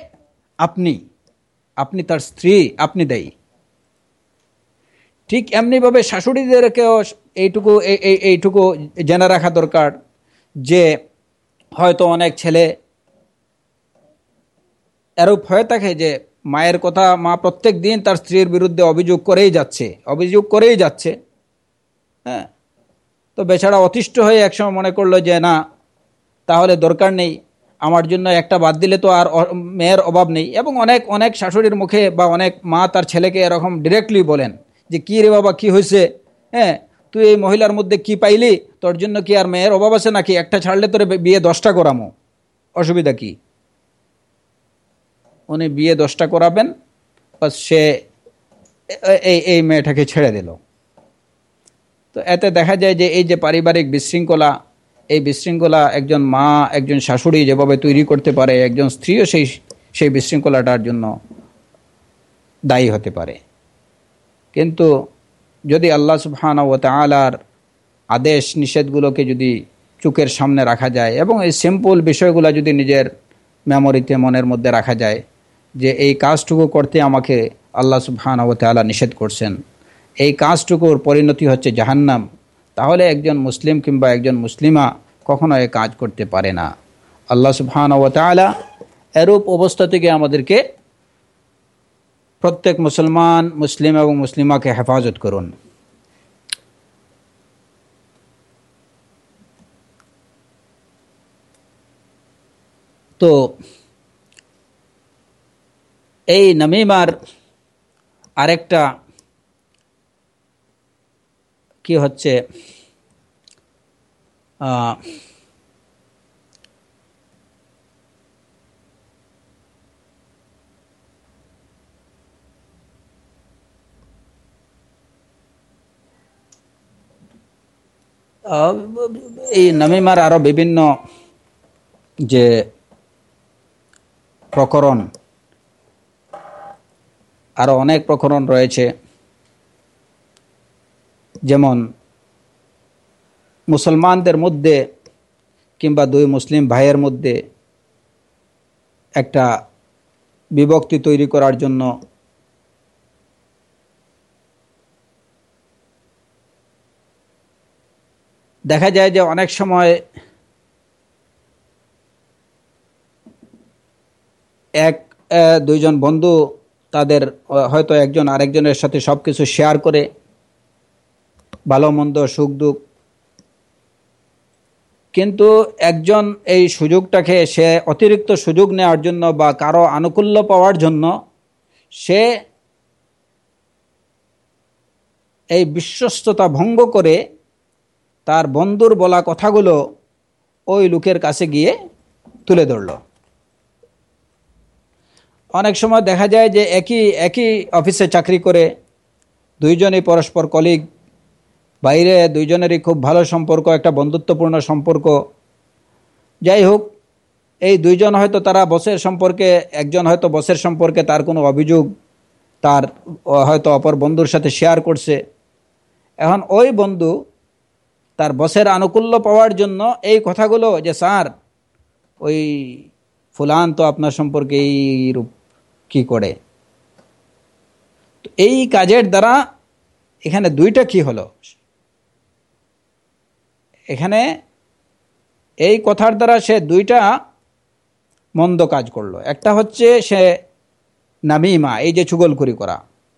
আপনি তার স্ত্রী, আপনি দায়ী। ঠিক এমনিভাবে শাশুড়িদেরকেও এইটুকু জেনে রাখা দরকার যে হয়তো অনেক ছেলে এরূপ হয়ে থাকে যে মায়ের কথা, মা প্রত্যেক দিন তার স্ত্রীর বিরুদ্ধে অভিযোগ করেই যাচ্ছে। তো বেচারা অতিষ্ঠ হয়ে একসময় মনে করলো যে না, তাহলে দরকার নেই, আমার জন্য একটা বাদ দিলে তো আর মেয়ের অভাব নেই। এবং অনেক শাশুড়ির মুখে বা অনেক মা তার ছেলেকে এরকম ডিরেক্টলি বলেন যে কি রে বাবা, কি হয়েছে, তুই এই মহিলার মধ্যে কি পাইলি, তোর জন্য কি আর মেয়ের অভাব আছে নাকি? একটা ছাড়লে তোরে বিয়ে 10টা করামো, অসুবিধা কি? উনি বিয়ে 10টা করাবেন, বাস সে এই মেয়েটাকে ছেড়ে দিল। তো এতে দেখা যায় যে এই যে পারিবারিক বিশৃঙ্খলা, এই বিশৃঙ্খলা একজন মা, একজন শাশুড়ি যেভাবে তৈরি করতে পারে, একজন স্ত্রীও সেই বিশৃঙ্খলাটার জন্য দায়ী হতে পারে। কিন্তু যদি আল্লাহ সুবহানাহু ওয়া তাআলার আদেশ নিষেধগুলোকে যদি চোখের সামনে রাখা যায় এবং এই সিম্পল বিষয়গুলো যদি নিজের মেমোরিতে, মনের মধ্যে রাখা যায় যে এই কাজটুকু করতে আমাকে আল্লাহ সুবহানাহু ওয়া তাআলা নিষেধ করছেন, এই কাজটুকুর পরিণতি হচ্ছে জাহান্নাম, তাহলে একজন মুসলিম কিংবা একজন মুসলিমা কখনো এই কাজ করতে পারে না। আল্লাহ সুবহানাহু ওয়া তাআলা এরূপ অবস্থা থেকে আমাদেরকে, প্রত্যেক মুসলমান, মুসলিম এবং মুসলিমাকে হেফাজত করুন। তো এই নামিমার আরেকটা কি হচ্ছে, এই নামিমার আরো বিভিন্ন যে প্রকরণ, আরো অনেক প্রকরণ রয়েছে। যেমন মুসলমানদের মধ্যে কিংবা দুই মুসলিম ভাইয়ের মধ্যে একটা বিভক্তি তৈরি করার জন্য দেখা যায় যে অনেক সময় দুইজন বন্ধু তাদের হয়তো একজন আরেকজনের সাথে সব কিছু শেয়ার করে, ভালো মন্দ সুখ দুঃখ, কিন্তু একজন এই সুযোগটাকে সে অতিরিক্ত সুযোগ নেওয়ার জন্য বা কারো আনুকূল্য পাওয়ার জন্য সে এই বিশ্বস্ততা ভঙ্গ করে তার বন্ধুর বলা কথাগুলো ওই লোকের কাছে গিয়ে তুলে ধরল। অনেক সময় দেখা যায় যে একই অফিসে চাকরি করে, দুইজনই পরস্পর কলিগ, বাইরে দুইজনেরই খুব ভালো সম্পর্ক, একটা বন্ধুত্বপূর্ণ সম্পর্ক। যাই হোক, এই দুইজন হয়তো তারা বসের সম্পর্কে, একজন হয়তো বসের সম্পর্কে তার কোনো অভিযোগ তার হয়তো অপর বন্ধুর সাথে শেয়ার করছে। এখন ওই বন্ধু তার বসের আনুকূল্য পাওয়ার জন্য এই কথাগুলো, যে স্যার ওই ফুলান তো আপনার সম্পর্কে এই রূপ কি করে, তো এই কাজের দ্বারা এখানে দুইটা কি হলো, এখানে এই কথার দ্বারা সে দুইটা মন্দ কাজ করলো। একটা হচ্ছে সে নামিমা, এই যে চুগলখড়ি করা,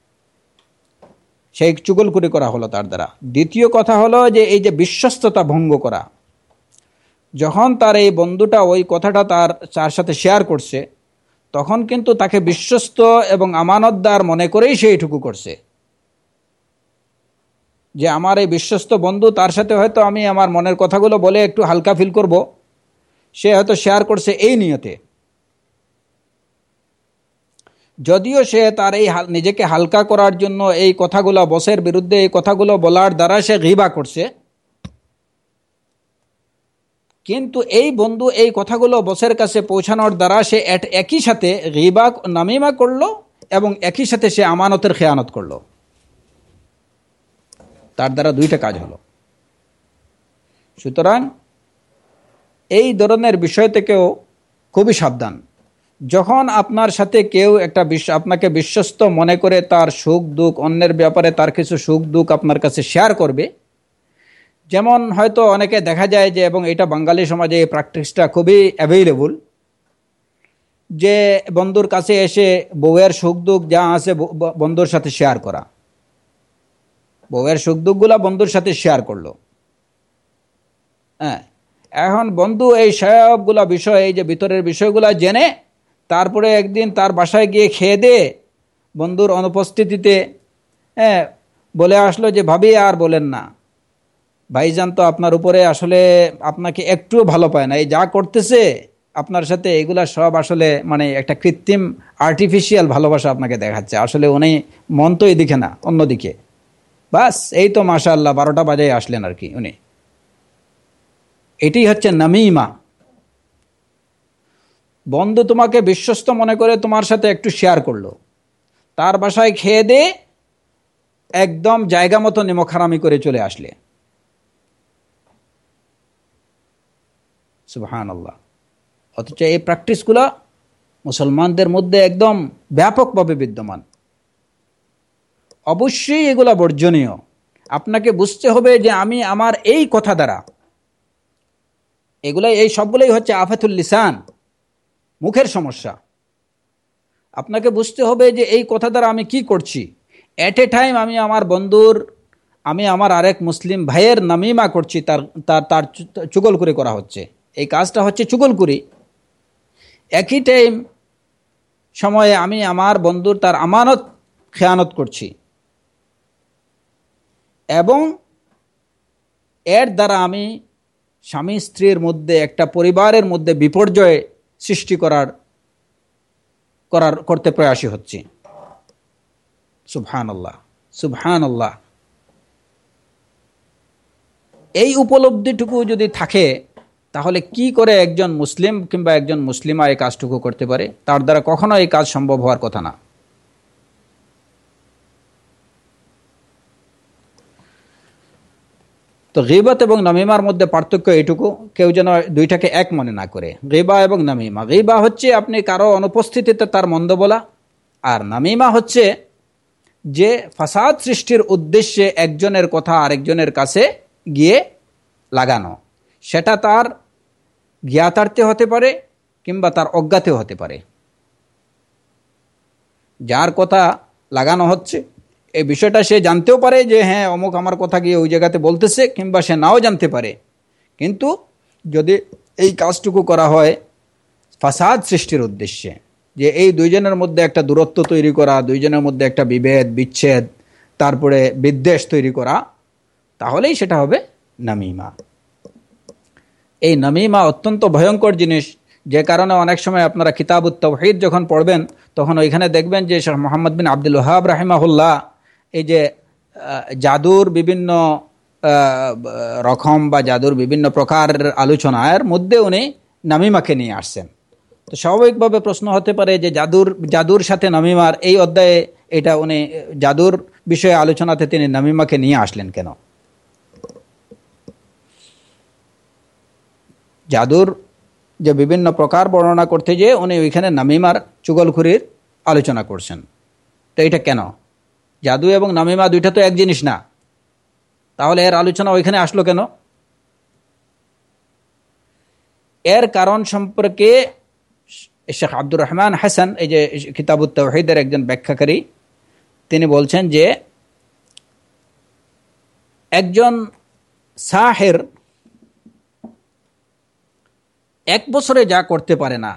সেই চুগলখড়ি করা হলো তার দ্বারা। দ্বিতীয় কথা হলো যে এই যে বিশ্বস্ততা ভঙ্গ করা, যখন তার এই বন্ধুটা ওই কথাটা তার সাথে শেয়ার করছে, তখন কিন্তু তাকে বিশ্বস্ত এবং আমানতদার মনে করেই সে এইটুকু করছে, যে আমার এই বিশ্বস্ত বন্ধু, তার সাথে হয়তো আমি আমার মনের কথাগুলো বলে একটু হালকা ফিল করব, সে হয়তো শেয়ার করছে এই নিয়তে। যদিও সে তার এই নিজেকে হালকা করার জন্য এই কথাগুলো, বসের বিরুদ্ধে এই কথাগুলো বলার দ্বারা সে গীবা করছে, কিন্তু এই বন্ধু এই কথাগুলো বসের কাছে পৌঁছানোর দ্বারা সে একই সাথে গীবা নামিমা করলো এবং একই সাথে সে আমানতের খেয়ানত করলো। তার দ্বারা দুইটা কাজ হলো। সুতরাং এই ধরনের বিষয় থেকেও খুবই সাবধান। যখন আপনার সাথে কেউ একটা আপনাকে বিশ্বস্ত মনে করে তার সুখ দুঃখ, অন্যের ব্যাপারে তার কিছু সুখ দুঃখ আপনার কাছে শেয়ার করবে, যেমন হয়তো অনেকে দেখা যায় যে, এবং এটা বাঙালি সমাজে এই প্র্যাকটিসটা খুবই অ্যাভেইলেবল, যে বন্ধুর কাছে এসে বউয়ের সুখ দুঃখ যা আছে বন্ধুর সাথে শেয়ার করা, বউয়ের সুখ দুঃখগুলা বন্ধুর সাথে শেয়ার করলো। হ্যাঁ, এখন বন্ধু এই সবগুলা বিষয়, এই যে ভিতরের বিষয়গুলা জেনে তারপরে একদিন তার বাসায় গিয়ে খেয়ে দিয়ে বন্ধুর অনুপস্থিতিতে বলে আসলো যে ভাবি আর বলেন না, ভাইজান তো আপনার উপরে আসলে আপনাকে একটুও ভালো পায় না, এই যা করতেছে আপনার সাথে এগুলা সব আসলে মানে একটা কৃত্রিম আর্টিফিশিয়াল ভালোবাসা আপনাকে দেখাচ্ছে, আসলে উনি মন তো এদিকে না অন্যদিকে, বাস এই তো মাশাআল্লাহ 12টা বাজায় আসলেন আর কি উনি। এটি হচ্ছে নামিমা। বন্ধু তোমাকে বিশ্বস্ত মনে করে তোমার সাথে একটু শেয়ার করলো, তার বাসায় খেয়ে দিয়ে একদম জায়গা মতো নিমকহারামি করে চলে আসলে। সুবহানাল্লাহ। অথচ এই প্র্যাকটিসগুলো মুসলমানদের মধ্যে একদম ব্যাপকভাবে বিদ্যমান। অবশ্যই এগুলা বর্জনীয়। আপনাকে বুঝতে হবে যে আমি আমার এই কথা দ্বারা, এগুলাই এই সবগুলোই হচ্ছে আফাতুল লিসান, মুখের সমস্যা। আপনাকে বুঝতে হবে যে এই কথা দ্বারা আমি কি করছি। এট এ টাইম আমি আমার বন্ধুর, আমি আমার আরেক মুসলিম ভাইয়ের নামিমা করছি, তার তার তার চুগলখুরি করা হচ্ছে, এই কাজটা হচ্ছে চুগলখুরি। একই টাইম সময়ে আমি আমার বন্ধুর তার আমানত খেয়ানত করছি, এবং এর দ্বারা আমি স্বামী স্ত্রীর মধ্যে, একটা পরিবারের মধ্যে বিপর্যয় সৃষ্টি করতে প্রয়াসী হচ্ছি। সুবহানাল্লাহ, সুবহানাল্লাহ। এই উপলব্ধিটুকু যদি থাকে, তাহলে কি করে একজন মুসলিম কিংবা একজন মুসলিমা এই কাজটুকু করতে পারে? তার দ্বারা কখনো এই কাজ সম্ভব হওয়ার কথা না। তো গীবত এবং নামিমার মধ্যে পার্থক্য এইটুকু, কেউ যেন দুইটাকে এক মনে না করে। গীবা এবং নামিমা, গীবা হচ্ছে আপনি কারো অনুপস্থিতিতে তার মন্দ বলা, আর নামিমা হচ্ছে যে ফাসাদ সৃষ্টির উদ্দেশ্যে একজনের কথা আরেকজনের কাছে গিয়ে লাগানো। সেটা তার জ্ঞাতার্থে হতে পারে কিংবা তার অজ্ঞাতেও হতে পারে। যার কথা লাগানো হচ্ছে এই বিষয়টা সে জানতেও পারে যে হ্যাঁ অমুক আমার কথা গিয়ে ওই জায়গাতে বলতেছে, কিংবা সে নাও জানতে পারে। কিন্তু যদি এই কাজটুকু করা হয় ফাসাদ সৃষ্টির উদ্দেশ্যে, যে এই দুইজনের মধ্যে একটা দূরত্ব তৈরি করা, দুইজনের মধ্যে একটা বিভেদ বিচ্ছেদ, তারপরে বিদ্বেষ তৈরি করা, তাহলেই সেটা হবে নামিমা। এই নামিমা অত্যন্ত ভয়ঙ্কর জিনিস, যে কারণে অনেক সময় আপনারা কিতাবুত তাওহীদ যখন পড়বেন, তখন ওইখানে দেখবেন যে শেখ মুহাম্মদ বিন আব্দুল ওয়াহাব রাহিমাহুল্লাহ এই যে জাদুর বিভিন্ন রকম বা জাদুর বিভিন্ন প্রকার আলোচনার মধ্যে উনি নামিমাকে নিয়ে আসছেন। তো স্বাভাবিকভাবে প্রশ্ন হতে পারে যে জাদুর সাথে নামিমার এই অধ্যায়ে এটা উনি জাদুর বিষয়ে আলোচনাতে তিনি নামিমাকে নিয়ে আসলেন কেন? জাদুর যে বিভিন্ন প্রকার বর্ণনা করতে যেয়ে উনি ওইখানে নামিমার চুগলখুরির আলোচনা করছেন। তো এটা কেন? জাদু এবং নামিমা দুইটা তো এক জিনিস না, তাহলে এর আলোচনা ওইখানে আসলো কেন? এর কারণ সম্পর্কে শেখ আব্দুর রহমান হাসান, এই যে কিতাবুত তাওহীদের একজন ব্যাখ্যাকারী, তিনি বলছেন যে একজন সাহের এক বছরে যা করতে পারে না,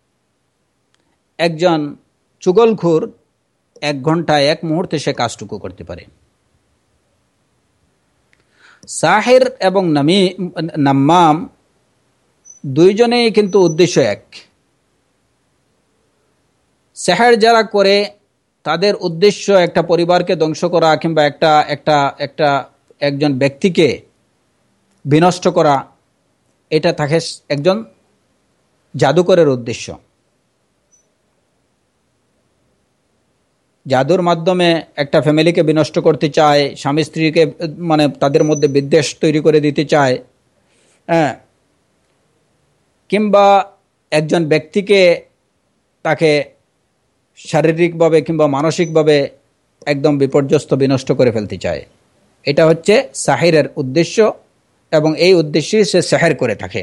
একজন চুগলখোর 1 ঘন্টায় 1 মুহূর্তে সে কাজটুকু করতে পারে। সাহের এবং নাম্মাম দুইজনেই কিন্তু উদ্দেশ্য এক। সেহের যারা করে তাদের উদ্দেশ্য একটা পরিবারকে ধ্বংস করা, কিংবা একজন ব্যক্তিকে বিনষ্ট করা, এটা থাকে একজন জাদুকরের উদ্দেশ্য। জাদুর মাধ্যমে একটা ফ্যামিলিকে বিনষ্ট করতে চায়, স্বামী স্ত্রীকে মানে তাদের মধ্যে বিদ্বেষ তৈরি করে দিতে চায়, হ্যাঁ, কিংবা একজন ব্যক্তিকে তাকে শারীরিকভাবে কিংবা মানসিকভাবে একদম বিপর্যস্ত বিনষ্ট করে ফেলতে চায়। এটা হচ্ছে সাহিরের উদ্দেশ্য, এবং এই উদ্দেশ্যেই সে সেহের করে থাকে।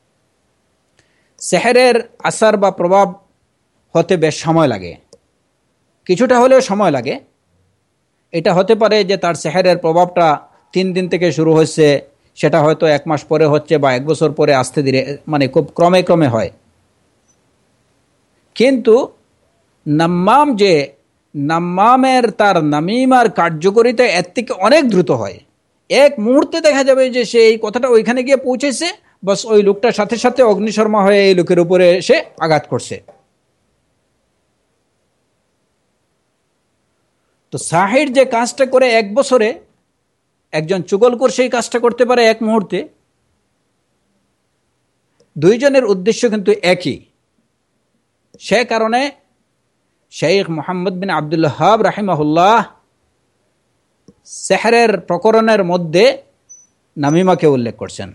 সেহেরের আসার বা প্রভাব হতে বেশ সময় লাগে, কিছুটা হলেও সময় লাগে। এটা হতে পারে যে তার সেহেরের প্রভাবটা 3 দিন থেকে শুরু হচ্ছে, সেটা হয়তো 1 মাস পরে হচ্ছে, বা 1 বছর পরে আস্তে ধীরে, মানে খুব ক্রমে ক্রমে হয়। কিন্তু নাম্মামের তার নামিমার কার্যকরিতা এর থেকে অনেক দ্রুত হয়। 1 মুহূর্তে দেখা যাবে যে সে এই কথাটা ওইখানে গিয়ে পৌঁছেছে, বাস ওই লোকটার সাথে সাথে অগ্নিশর্মা হয়ে এই লোকের উপরে এসে আঘাত করছে। তো সাহির যে কাজটা করে 1 বছরে, একজন চুগলখোর সেই কাজটা করতে পারে 1 মুহূর্তে। দুইজনের উদ্দেশ্য কিন্তু একই। সে কারণে শেখ মুহাম্মদ বিন আব্দুল ওয়াহাব রাহিমাহুল্লাহ সেহরের প্রকরণের মধ্যে নামিমাকে উল্লেখ করছেন।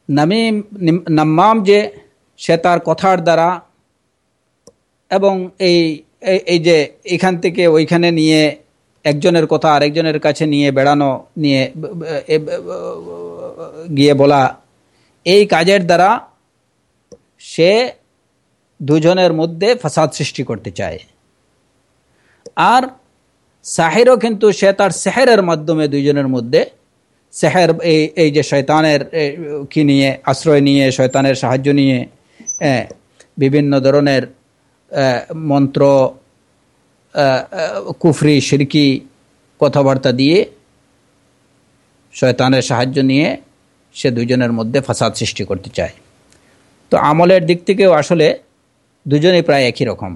নাম্মাম যে সে তার কথার দ্বারা এবং এই যে এখান থেকে ওইখানে নিয়ে একজনের কথা আরেকজনের কাছে নিয়ে বেড়ানো, নিয়ে গিয়ে বলা, এই কাজের দ্বারা সে দুজনের মধ্যে ফাসাদ সৃষ্টি করতে চায়। আর সাহিরও কিন্তু সে তার সেহেরের মাধ্যমে দুইজনের মধ্যে সেহের, এই যে শয়তানের কি নিয়ে আশ্রয় নিয়ে, শয়তানের সাহায্য নিয়ে বিভিন্ন ধরনের মন্ত্র, কুফরি শিরকি কথাবার্তা দিয়ে, শয়তানের সাহায্য নিয়ে সে দুজনের মধ্যে ফাসাদ সৃষ্টি করতে চায়। তো আমলের দিক থেকেও আসলে দুজনেই প্রায় একই রকম।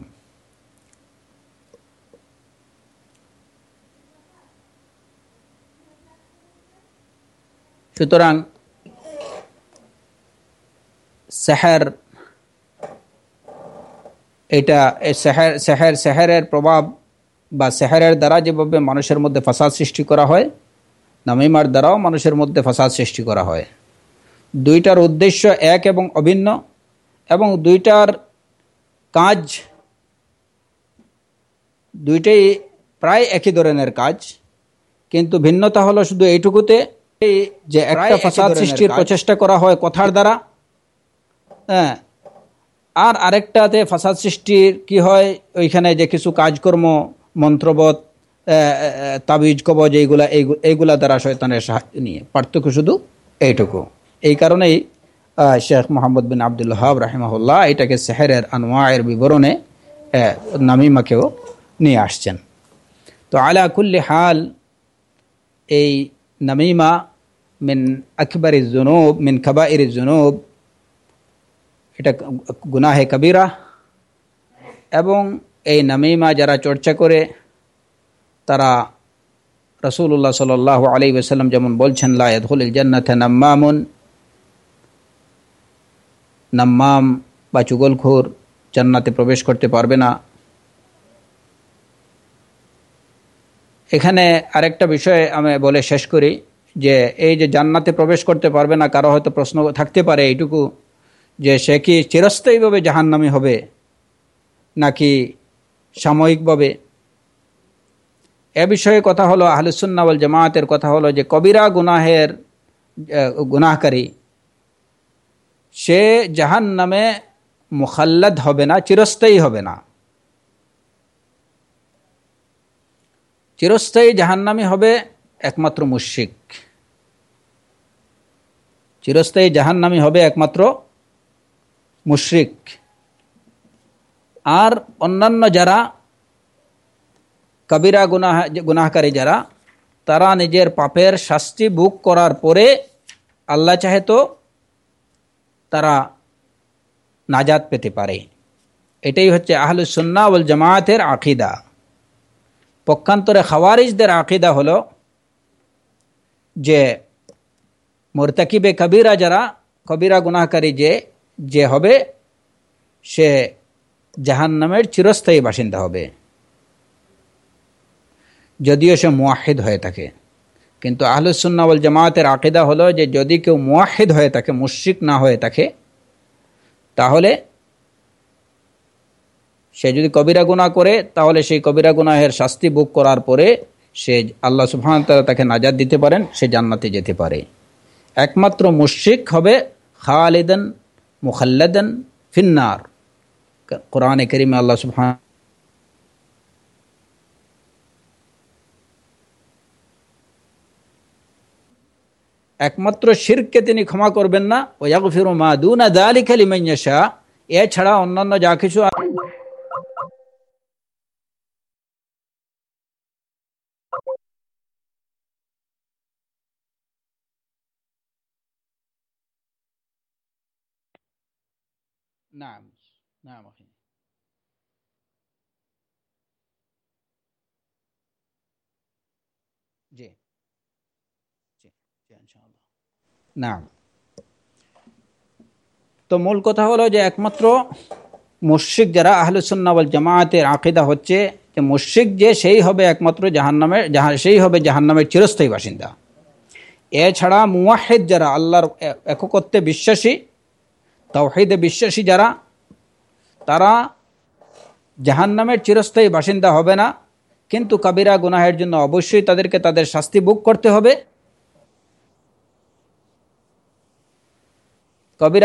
সুতরাং সেহের, এটা সেহেরের প্রভাব বা সেহেরের দ্বারা যেভাবে মানুষের মধ্যে ফাসাদ সৃষ্টি করা হয়, নামিমার দ্বারাও মানুষের মধ্যে ফাসাদ সৃষ্টি করা হয়। দুইটার উদ্দেশ্য এক এবং অভিন্ন, এবং দুইটার কাজ দুইটাই প্রায় একই ধরনের কাজ, কিন্তু ভিন্নতা হলো শুধু এইটুকুতে যে একটা ফাসাদ সৃষ্টির প্রচেষ্টা করা হয় কথার দ্বারা, আর আরেকটাতে ফাসাদ সৃষ্টির কি হয়, ওইখানে যে কিছু কাজকর্ম, মন্ত্রবত, তাবিজ, কবজ, এইগুলা দ্বারা শয়তানের সাহায্য নিয়ে। পার্থক্য শুধু এইটুকু। এই কারণেই শেখ মোহাম্মদ বিন আব্দুল ওয়াহাব রাহিমাহুল্লাহ এটাকে সেহেরের আনওয়ায়ের বিবরণে নামিমাকেও নিয়ে আসছেন। তো আলা কুল্লি হাল, এই নামিমা মিন আকবরিজ যুনুব, মিন কাবাইরিজ যুনুব, এটা গুনাহে কবিরা। এবং এই নামিমা যারা চর্চা করে তারা রাসূলুল্লাহ সাল্লাল্লাহু আলাইহি ওয়াসাল্লাম যেমন বলছেন, লা ইয়াদখুলুল জান্নাতা নাম্মামুন, নাম্মাম বা চুগলখোর জান্নাতে প্রবেশ করতে পারবে না। এখানে আরেকটা বিষয় আমি বলে শেষ করি, যে এই যে জান্নাতে প্রবেশ করতে পারবে না, কারো হয়তো প্রশ্ন থাকতে পারে এইটুকু, যে সে কি চিরস্থায়ীভাবে জাহান্নামী হবে নাকি সাময়িকভাবে। এ বিষয়ে কথা হলো, আহলুস সুন্নাহ ওয়াল জামায়াতের কথা হলো যে কবিরা গুনাহকারী সে জাহান্নামে মুখাল্লাদ হবে না, চিরস্থায়ী হবে না। চিরস্থায়ী জাহান্নামী হবে একমাত্র মুশরিক, চিরস্থায়ী জাহান্নামী হবে একমাত্র মুশরিক। আর অন্যান্য যারা কবিরা গুনাহকারী যারা, তারা নিজের পাপের শাস্তি ভোগ করার পরে আল্লাহ চাহে তো তারা নাজাত পেতে পারে। এটাই হচ্ছে আহলুস সুন্নাহ ওয়াল জামায়াতের আকীদা। পক্ষান্তরে খাওয়ারিজদের আকীদা হলো যে মুরতাকিবে কবিরা যারা, কবিরা গুনাহকারী যে হবে, সে জাহান্নামের চিরস্থায়ী বাসিন্দা হবে, যদিও সে মুওয়াহিদ হয়ে থাকে। কিন্তু আহলুস সুন্নাহ ওয়াল জামায়াতের আকীদা হলো যে যদি কেউ মুওয়াহিদ হয়ে থাকে, মুশরিক না হয়ে থাকে, তাহলে সে যদি কবিরা গুনাহ করে, তাহলে সেই কবিরা গুনাহের শাস্তি ভোগ করার পরে সে আল্লাহ সুবহানাহু ওয়া তাআলা তাকে নাজাত দিতে পারেন, সে জান্নাতে যেতে পারে। একমাত্র মুশরিক হবে খালিদান মুখাল্লাদান ফিন্নার। কোরআনে কারীমে আল্লাহ সুবহানাহু একমাত্র শিরককে তিনি ক্ষমা করবেন না, ওয়া ইয়াগফিরু মা দুনা যালিকা লিমান ইয়াশা, এছাড়া অন্যান্য যা কিছু নাম নাম জি জি জি ইনশাআল্লাহ। নাম, তো মূল কথা হলো যে একমাত্র মুশরিক যারা, আহলুস সুন্নাহ ওয়াল জামায়াতের আকীদা হচ্ছে যে মুশরিক যে সেই হবে একমাত্র সেই হবে জাহান্নামের চিরস্থায়ী বাসিন্দা। এছাড়া মুওয়াহিদ যারা, আল্লাহর একত্বে বিশ্বাসী, তাওহীদে বিশ্বাসী যারা, তারা জাহান্নামের চিরস্থায়ী বাসিন্দা হবে না, কিন্তু কাবিরা গুনাহের জন্য অবশ্যই তাদেরকে তাদের শাস্তি ভোগ করতে হবে। কবিরা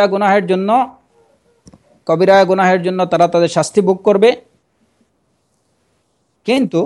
গুনাহের জন্য তারা তাদের শাস্তি ভোগ করবে, কিন্তু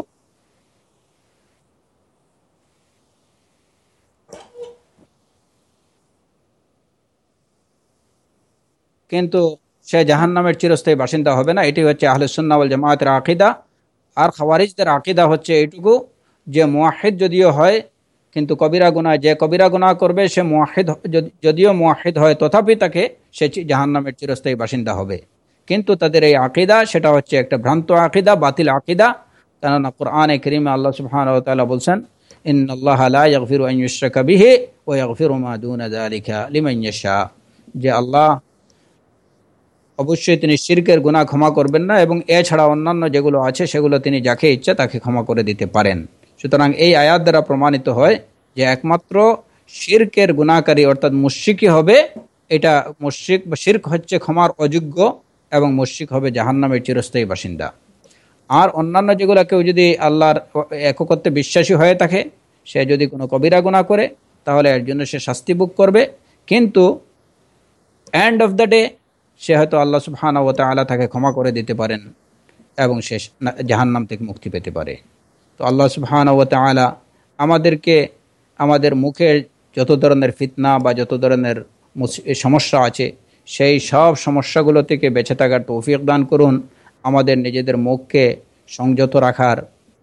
সে জাহান্নামের চিরস্থায়ী বাসিন্দা হবে না। এটি হচ্ছে আহলে সুন্নাহ ওয়াল জামায়াতের আকীদা। আর খাওয়ারিজদের আকীদা হচ্ছে এইটুকু যে মুওয়াহিদ যদিও হয়, কিন্তু যে কবিরা গুনাহ করবে সে মুওয়াহিদ, যদিও মুওয়াহিদ হয় তথাপি সে জাহান্নামের চিরস্থায়ী বাসিন্দা হবে। কিন্তু তাদের এই আকীদা, সেটা হচ্ছে একটা ভ্রান্ত আকীদা, বাতিল আকীদা। কেননা কোরআনে কারীমে আল্লাহ সুবহানাহু ওয়া তাআলা বলছেন, ইন্নাল্লাহা লা ইয়াগফিরু আন ইউশরাকা বিহি ওয়া ইয়াগফিরু মা দুনা যালিকা লিমান ইয়াশা, যে আল্লাহ অবশ্যই তিনি শিরকের গুনাহ ক্ষমা করবেন না, এবং এছাড়া অন্যান্য যেগুলো আছে সেগুলো তিনি যাকে ইচ্ছা তাকে ক্ষমা করে দিতে পারেন। সুতরাং এই আয়াত দ্বারা প্রমাণিত হয় যে একমাত্র শিরকের গুনাহকারী অর্থাৎ মুশরিকই হবে, এটা মুশরিক বা শিরক হচ্ছে ক্ষমার অযোগ্য, এবং মুশরিক হবে জাহান্নামের চিরস্থায়ী বাসিন্দা। আর অন্যান্য যেগুলো, কেউ যদি আল্লাহর একত্বে বিশ্বাসী হয়ে থাকে, সে যদি কোনো কবিরা গুনাহ করে তাহলে এর জন্য সে শাস্তি ভোগ করবে, কিন্তু এন্ড অফ দ্য ডে সে হয়তো আল্লাহ সুবহানাহু ওয়া তাআলা তাকে ক্ষমা করে দিতে পারেন এবং সে জাহান্নাম থেকে মুক্তি পেতে পারে। তো আল্লাহ সুবহানাহু ওয়া তাআলা আমাদেরকে আমাদের মুখের যত ধরনের ফিতনা বা যত ধরনের সমস্যা আছে, সেই সব সমস্যাগুলো থেকে বেঁচে থাকার তৌফিক দান করুন। আমাদের নিজেদের মুখকে সংযত রাখার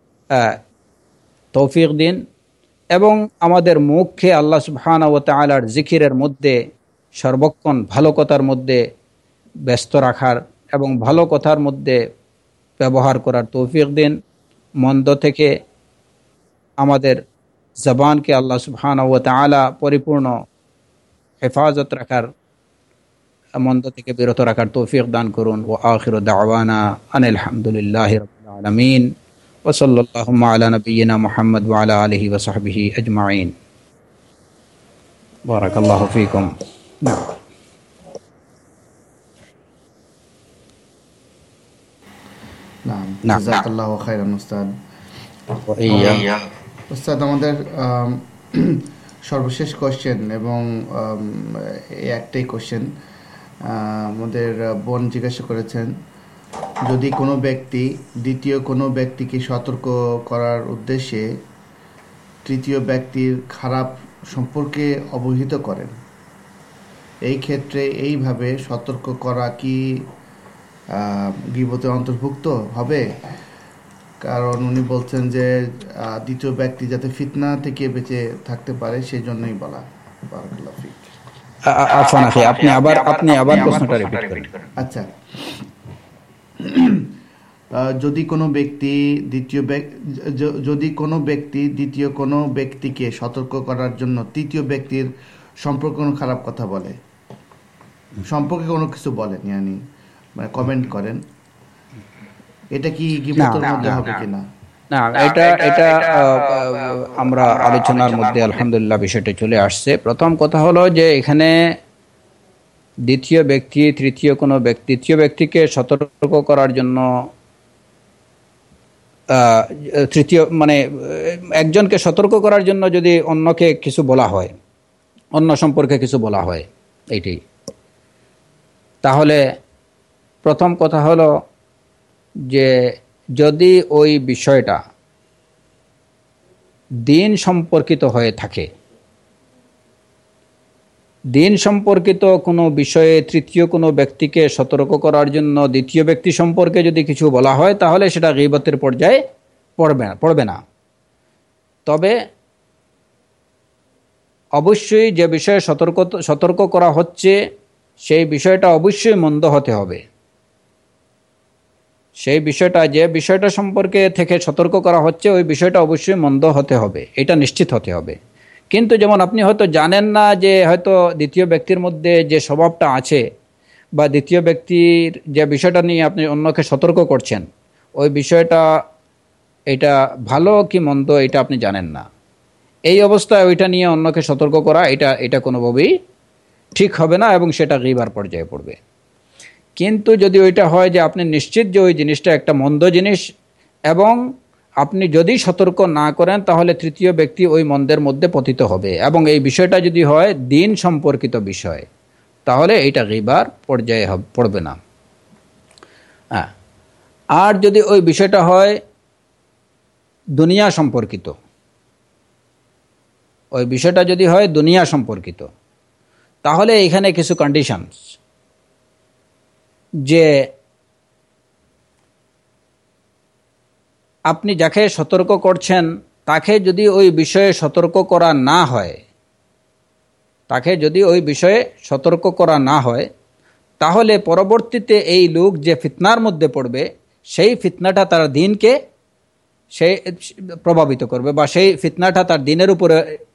তৌফিক দিন, এবং আমাদের মুখকে আল্লাহ সুবহানাহু ওয়া তাআলার জিকিরের মধ্যে সর্বক্ষণ ভালো কথার মধ্যে ব্যস্ত রাখার এবং ভালো কথার মধ্যে ব্যবহার করার তৌফিক দিন। মন্দ থেকে আমাদের জবানকে আল্লাহ সুবহানাহু ওয়া তাআলা পরিপূর্ণ হেফাজত রাখার, মন্দ থেকে বিরত রাখার তৌফিক দান করুন। ওয়া আখিরু দাওয়ানা আনিল হামদুলিল্লাহি রাব্বিল আলামিন ওয়া সাল্লাল্লাহু আলা নাবিয়িনা মুহাম্মদ ওয়া আলা আলিহি ওয়া সাহবিহি আজমাইন। বারাকাল্লাহু ফীকুম। জাযাকাল্লাহু খাইরান উস্তাদ। উস্তাদ, আমাদের সর্বশেষ কোশ্চেন, এবং এই একটাই কোশ্চেন আমাদের বোন জিজ্ঞাসা করেছেন, যদি কোনো ব্যক্তি দ্বিতীয় কোনো ব্যক্তিকে সতর্ক করার উদ্দেশ্যে তৃতীয় ব্যক্তির খারাপ সম্পর্কে অবহিত করেন, এই ক্ষেত্রে এইভাবে সতর্ক করা কি গীবতের অন্তর্ভুক্ত হবে? কারণ উনি বলছেন যে দ্বিতীয় ব্যক্তি যাতে ফিতনা থেকে বেঁচে থাকতে পারে, সেই জন্যই বলা। বারাকাল্লাহু ফিক। আপনি আবার প্রশ্নটা রিপিট করেন। আচ্ছা, যদি কোনো ব্যক্তি দ্বিতীয় কোনো ব্যক্তিকে সতর্ক করার জন্য তৃতীয় ব্যক্তির সম্পর্কে কোনো খারাপ কথা বলে, সম্পর্কে কোনো কিছু বলেন, মানে কমেন্ট করেন, এটা কি গীবতের মধ্যে হবে কিনা? না, এটা আমরা আলোচনার মধ্যে আলহামদুলিল্লাহ বিষয়টা চলে আসছে। প্রথম কথা হলো যে এখানে দ্বিতীয় ব্যক্তিকে সতর্ক করার জন্য একজনকে সতর্ক করার জন্য যদি অন্যকে কিছু বলা হয়, অন্য সম্পর্কে কিছু বলা হয়, এইটাই। তাহলে প্রথম কথা হলো যে যদি ওই বিষয়টা দিন সম্পর্কিত হয়ে থাকে, দিন সম্পর্কিত কোনো বিষয়ে তৃতীয় কোনো ব্যক্তিকে সতর্ক করার জন্য দ্বিতীয় ব্যক্তি সম্পর্কে যদি কিছু বলা হয়, তাহলে সেটা গীবতের পর্যায়ে পড়বে না। তবে অবশ্যই যে বিষয়ে সতর্ক করা হচ্ছে সেই বিষয়টা অবশ্যই মন্দ হতে হবে। যে বিষয়টা সম্পর্কে থেকে সতর্ক করা হচ্ছে ওই বিষয়টা অবশ্যই মন্দ হতে হবে, এটা নিশ্চিত হতে হবে। কিন্তু যেমন আপনি হয়তো জানেন না যে হয়তো দ্বিতীয় ব্যক্তির মধ্যে যে স্বভাবটা আছে, বা দ্বিতীয় ব্যক্তির যে বিষয়টা নিয়ে আপনি অন্যকে সতর্ক করছেন, ওই বিষয়টা এটা ভালো কি মন্দ এটা আপনি জানেন না। এই অবস্থায় ওইটা নিয়ে অন্যকে সতর্ক করা এটা কোনোভাবেই ঠিক হবে না এবং সেটা গীবার পর্যায়ে পড়বে। কিন্তু যদি ওইটা হয় যে আপনি নিশ্চিত যে ওই জিনিসটা একটা মন্দ জিনিস এবং আপনি যদি সতর্ক না করেন তাহলে তৃতীয় ব্যক্তি ওই মন্দের মধ্যে পতিত হবে, এবং এই বিষয়টা যদি হয় দিন সম্পর্কিত বিষয়, তাহলে এইটা গীবার পর্যায়ে পড়বে না। হ্যাঁ, আর যদি ওই বিষয়টা হয় দুনিয়া সম্পর্কিত, ওই বিষয়টা যদি হয় দুনিয়া সম্পর্কিত, তাহলে এখানে কিছু কন্ডিশনস, যে আপনি যাকে সতর্ক করছেন তাকে যদি ওই বিষয়ে সতর্ক করা না হয়, তাকে যদি ওই বিষয়ে সতর্ক করা না হয়, তাহলে পরবর্তীতে এই লোক যে ফিতনার মধ্যে পড়বে সেই ফিতনাটা তার দিনকে সে প্রভাবিত করবে, বা সেই ফিতনাটা তার দিনের উপরে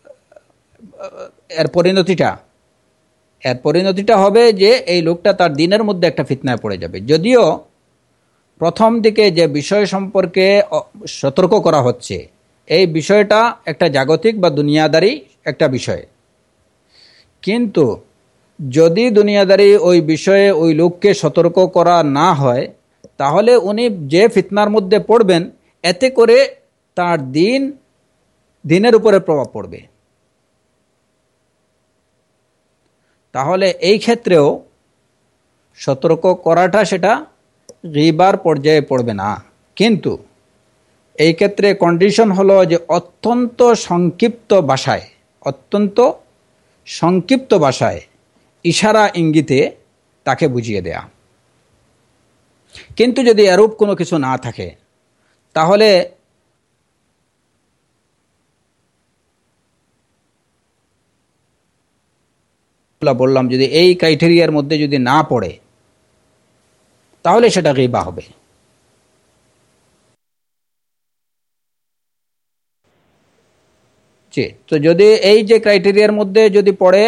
এর পরিণতিটা হবে যে এই লোকটা তার দিনের মধ্যে একটা ফিতনায় পড়ে যাবে। যদিও প্রথম দিকে যে বিষয় সম্পর্কে সতর্ক করা হচ্ছে এই বিষয়টা একটা জাগতিক বা দুনিয়াদারি একটা বিষয়, কিন্তু যদি দুনিয়াদারি ওই বিষয়ে ওই লোককে সতর্ক করা না হয় তাহলে উনি যে ফিতনার মধ্যে পড়বেন এতে করে তার দিনের উপরে প্রভাব পড়বে। তাহলে এই ক্ষেত্রেও সতর্ক করাটা সেটা গীবার পর্যায়ে পড়বে না, কিন্তু এই ক্ষেত্রে কন্ডিশন হলো যে অত্যন্ত সংক্ষিপ্ত ভাষায় ইশারা ইঙ্গিতে তাকে বুঝিয়ে দেয়া। কিন্তু যদি এরূপ কোনো কিছু না থাকে তাহলে বললাম যদি এই ক্রাইটেরিয়ার মধ্যে যদি না পড়ে তাহলে সেটা গীবা হবে। তো যদি এই যে ক্রাইটেরিয়ার মধ্যে যদি পড়ে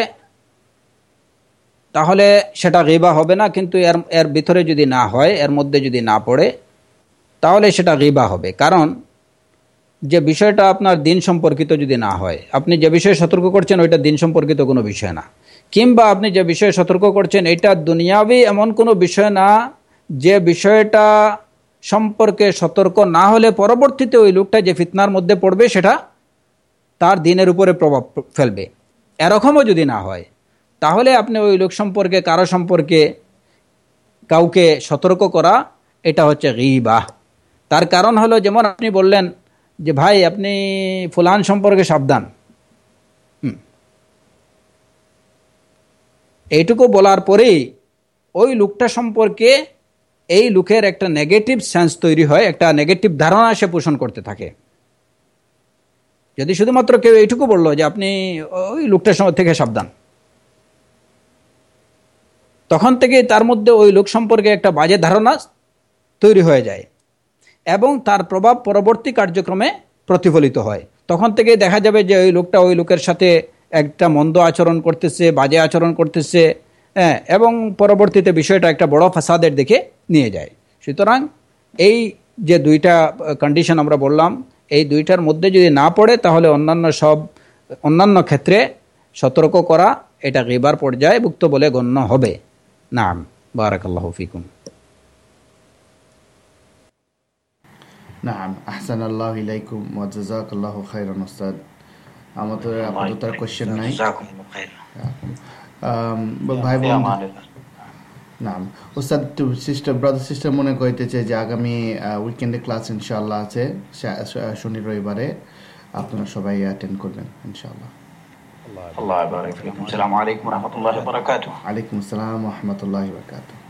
তাহলে সেটা গীবা হবে না, কিন্তু এর ভিতরে যদি না হয়, এর মধ্যে যদি না পড়ে তাহলে সেটা গীবা হবে। কারণ যে বিষয়টা আপনার দিন সম্পর্কিত যদি না হয়, আপনি যে বিষয়ে সতর্ক করছেন ওইটা দিন সম্পর্কিত কোনো বিষয় না, কিংবা আপনি যে বিষয়ে সতর্ক করছেন এটা দুনিয়াবি এমন কোনো বিষয় না যে বিষয়টা সম্পর্কে সতর্ক না হলে পরবর্তীতে ওই লোকটা যে ফিতনার মধ্যে পড়বে সেটা তার দিনের উপরে প্রভাব ফেলবে, এরকমও যদি না হয় তাহলে আপনি ওই লোক সম্পর্কে কারো সম্পর্কে কাউকে সতর্ক করা এটা হচ্ছে গীবা। তার কারণ হলো যেমন আপনি বললেন যে ভাই আপনি ফুলান সম্পর্কে সাবধান, এইটুকু বলার পরেই ওই লোকটা সম্পর্কে এই লোকের একটা নেগেটিভ সেন্স তৈরি হয়, একটা নেগেটিভ ধারণা সে পোষণ করতে থাকে। যদি শুধুমাত্র কেউ এইটুকু বললো যে আপনি ওই লোকটার থেকে সাবধান, তখন থেকে তার মধ্যে ওই লোক সম্পর্কে একটা বাজে ধারণা তৈরি হয়ে যায় এবং তার প্রভাব পরবর্তী কার্যক্রমে প্রতিফলিত হয়। তখন থেকে দেখা যাবে যে ওই লোকটা ওই লোকের সাথে একটা মন্দ আচরণ করতেছে, বাজে আচরণ করতেছে, এবং পরবর্তীতে বিষয়টা একটা বড় ফাসাদের দিকে নিয়ে যায়। সুতরাং এই যে দুইটা কন্ডিশন আমরা বললাম, এই দুইটার মধ্যে যদি না পড়ে তাহলে অন্যান্য ক্ষেত্রে সতর্ক করা এটা গীবার পর্যায়ভুক্ত বলে গণ্য হবে। নাম বারাকাল্লাহু ফিকুম। নাম আহসানাল্লাহু ইলাইকুম ওয়া জাযাকাল্লাহু খাইরান উস্তাদ। আমাদের আপাতত কোশ্চেন নাই। ভাই বোন নাম উস্তাদ ব্রাদার সিস্টার মনে করিতেছে যে আগামী উইকেন্ডে ক্লাস ইনশাআল্লাহ আছে, শনি রবিবারে আপনারা সবাই অ্যাটেন্ড করবেন ইনশাআল্লাহ। আল্লাহ বারাক ফিকুম। আসসালামু আলাইকুম ওয়া রাহমাতুল্লাহি ওয়া বারাকাতুহু। আলাইকুম আসসালাম ওয়া রাহমাতুল্লাহি ওয়া বারাকাতুহু।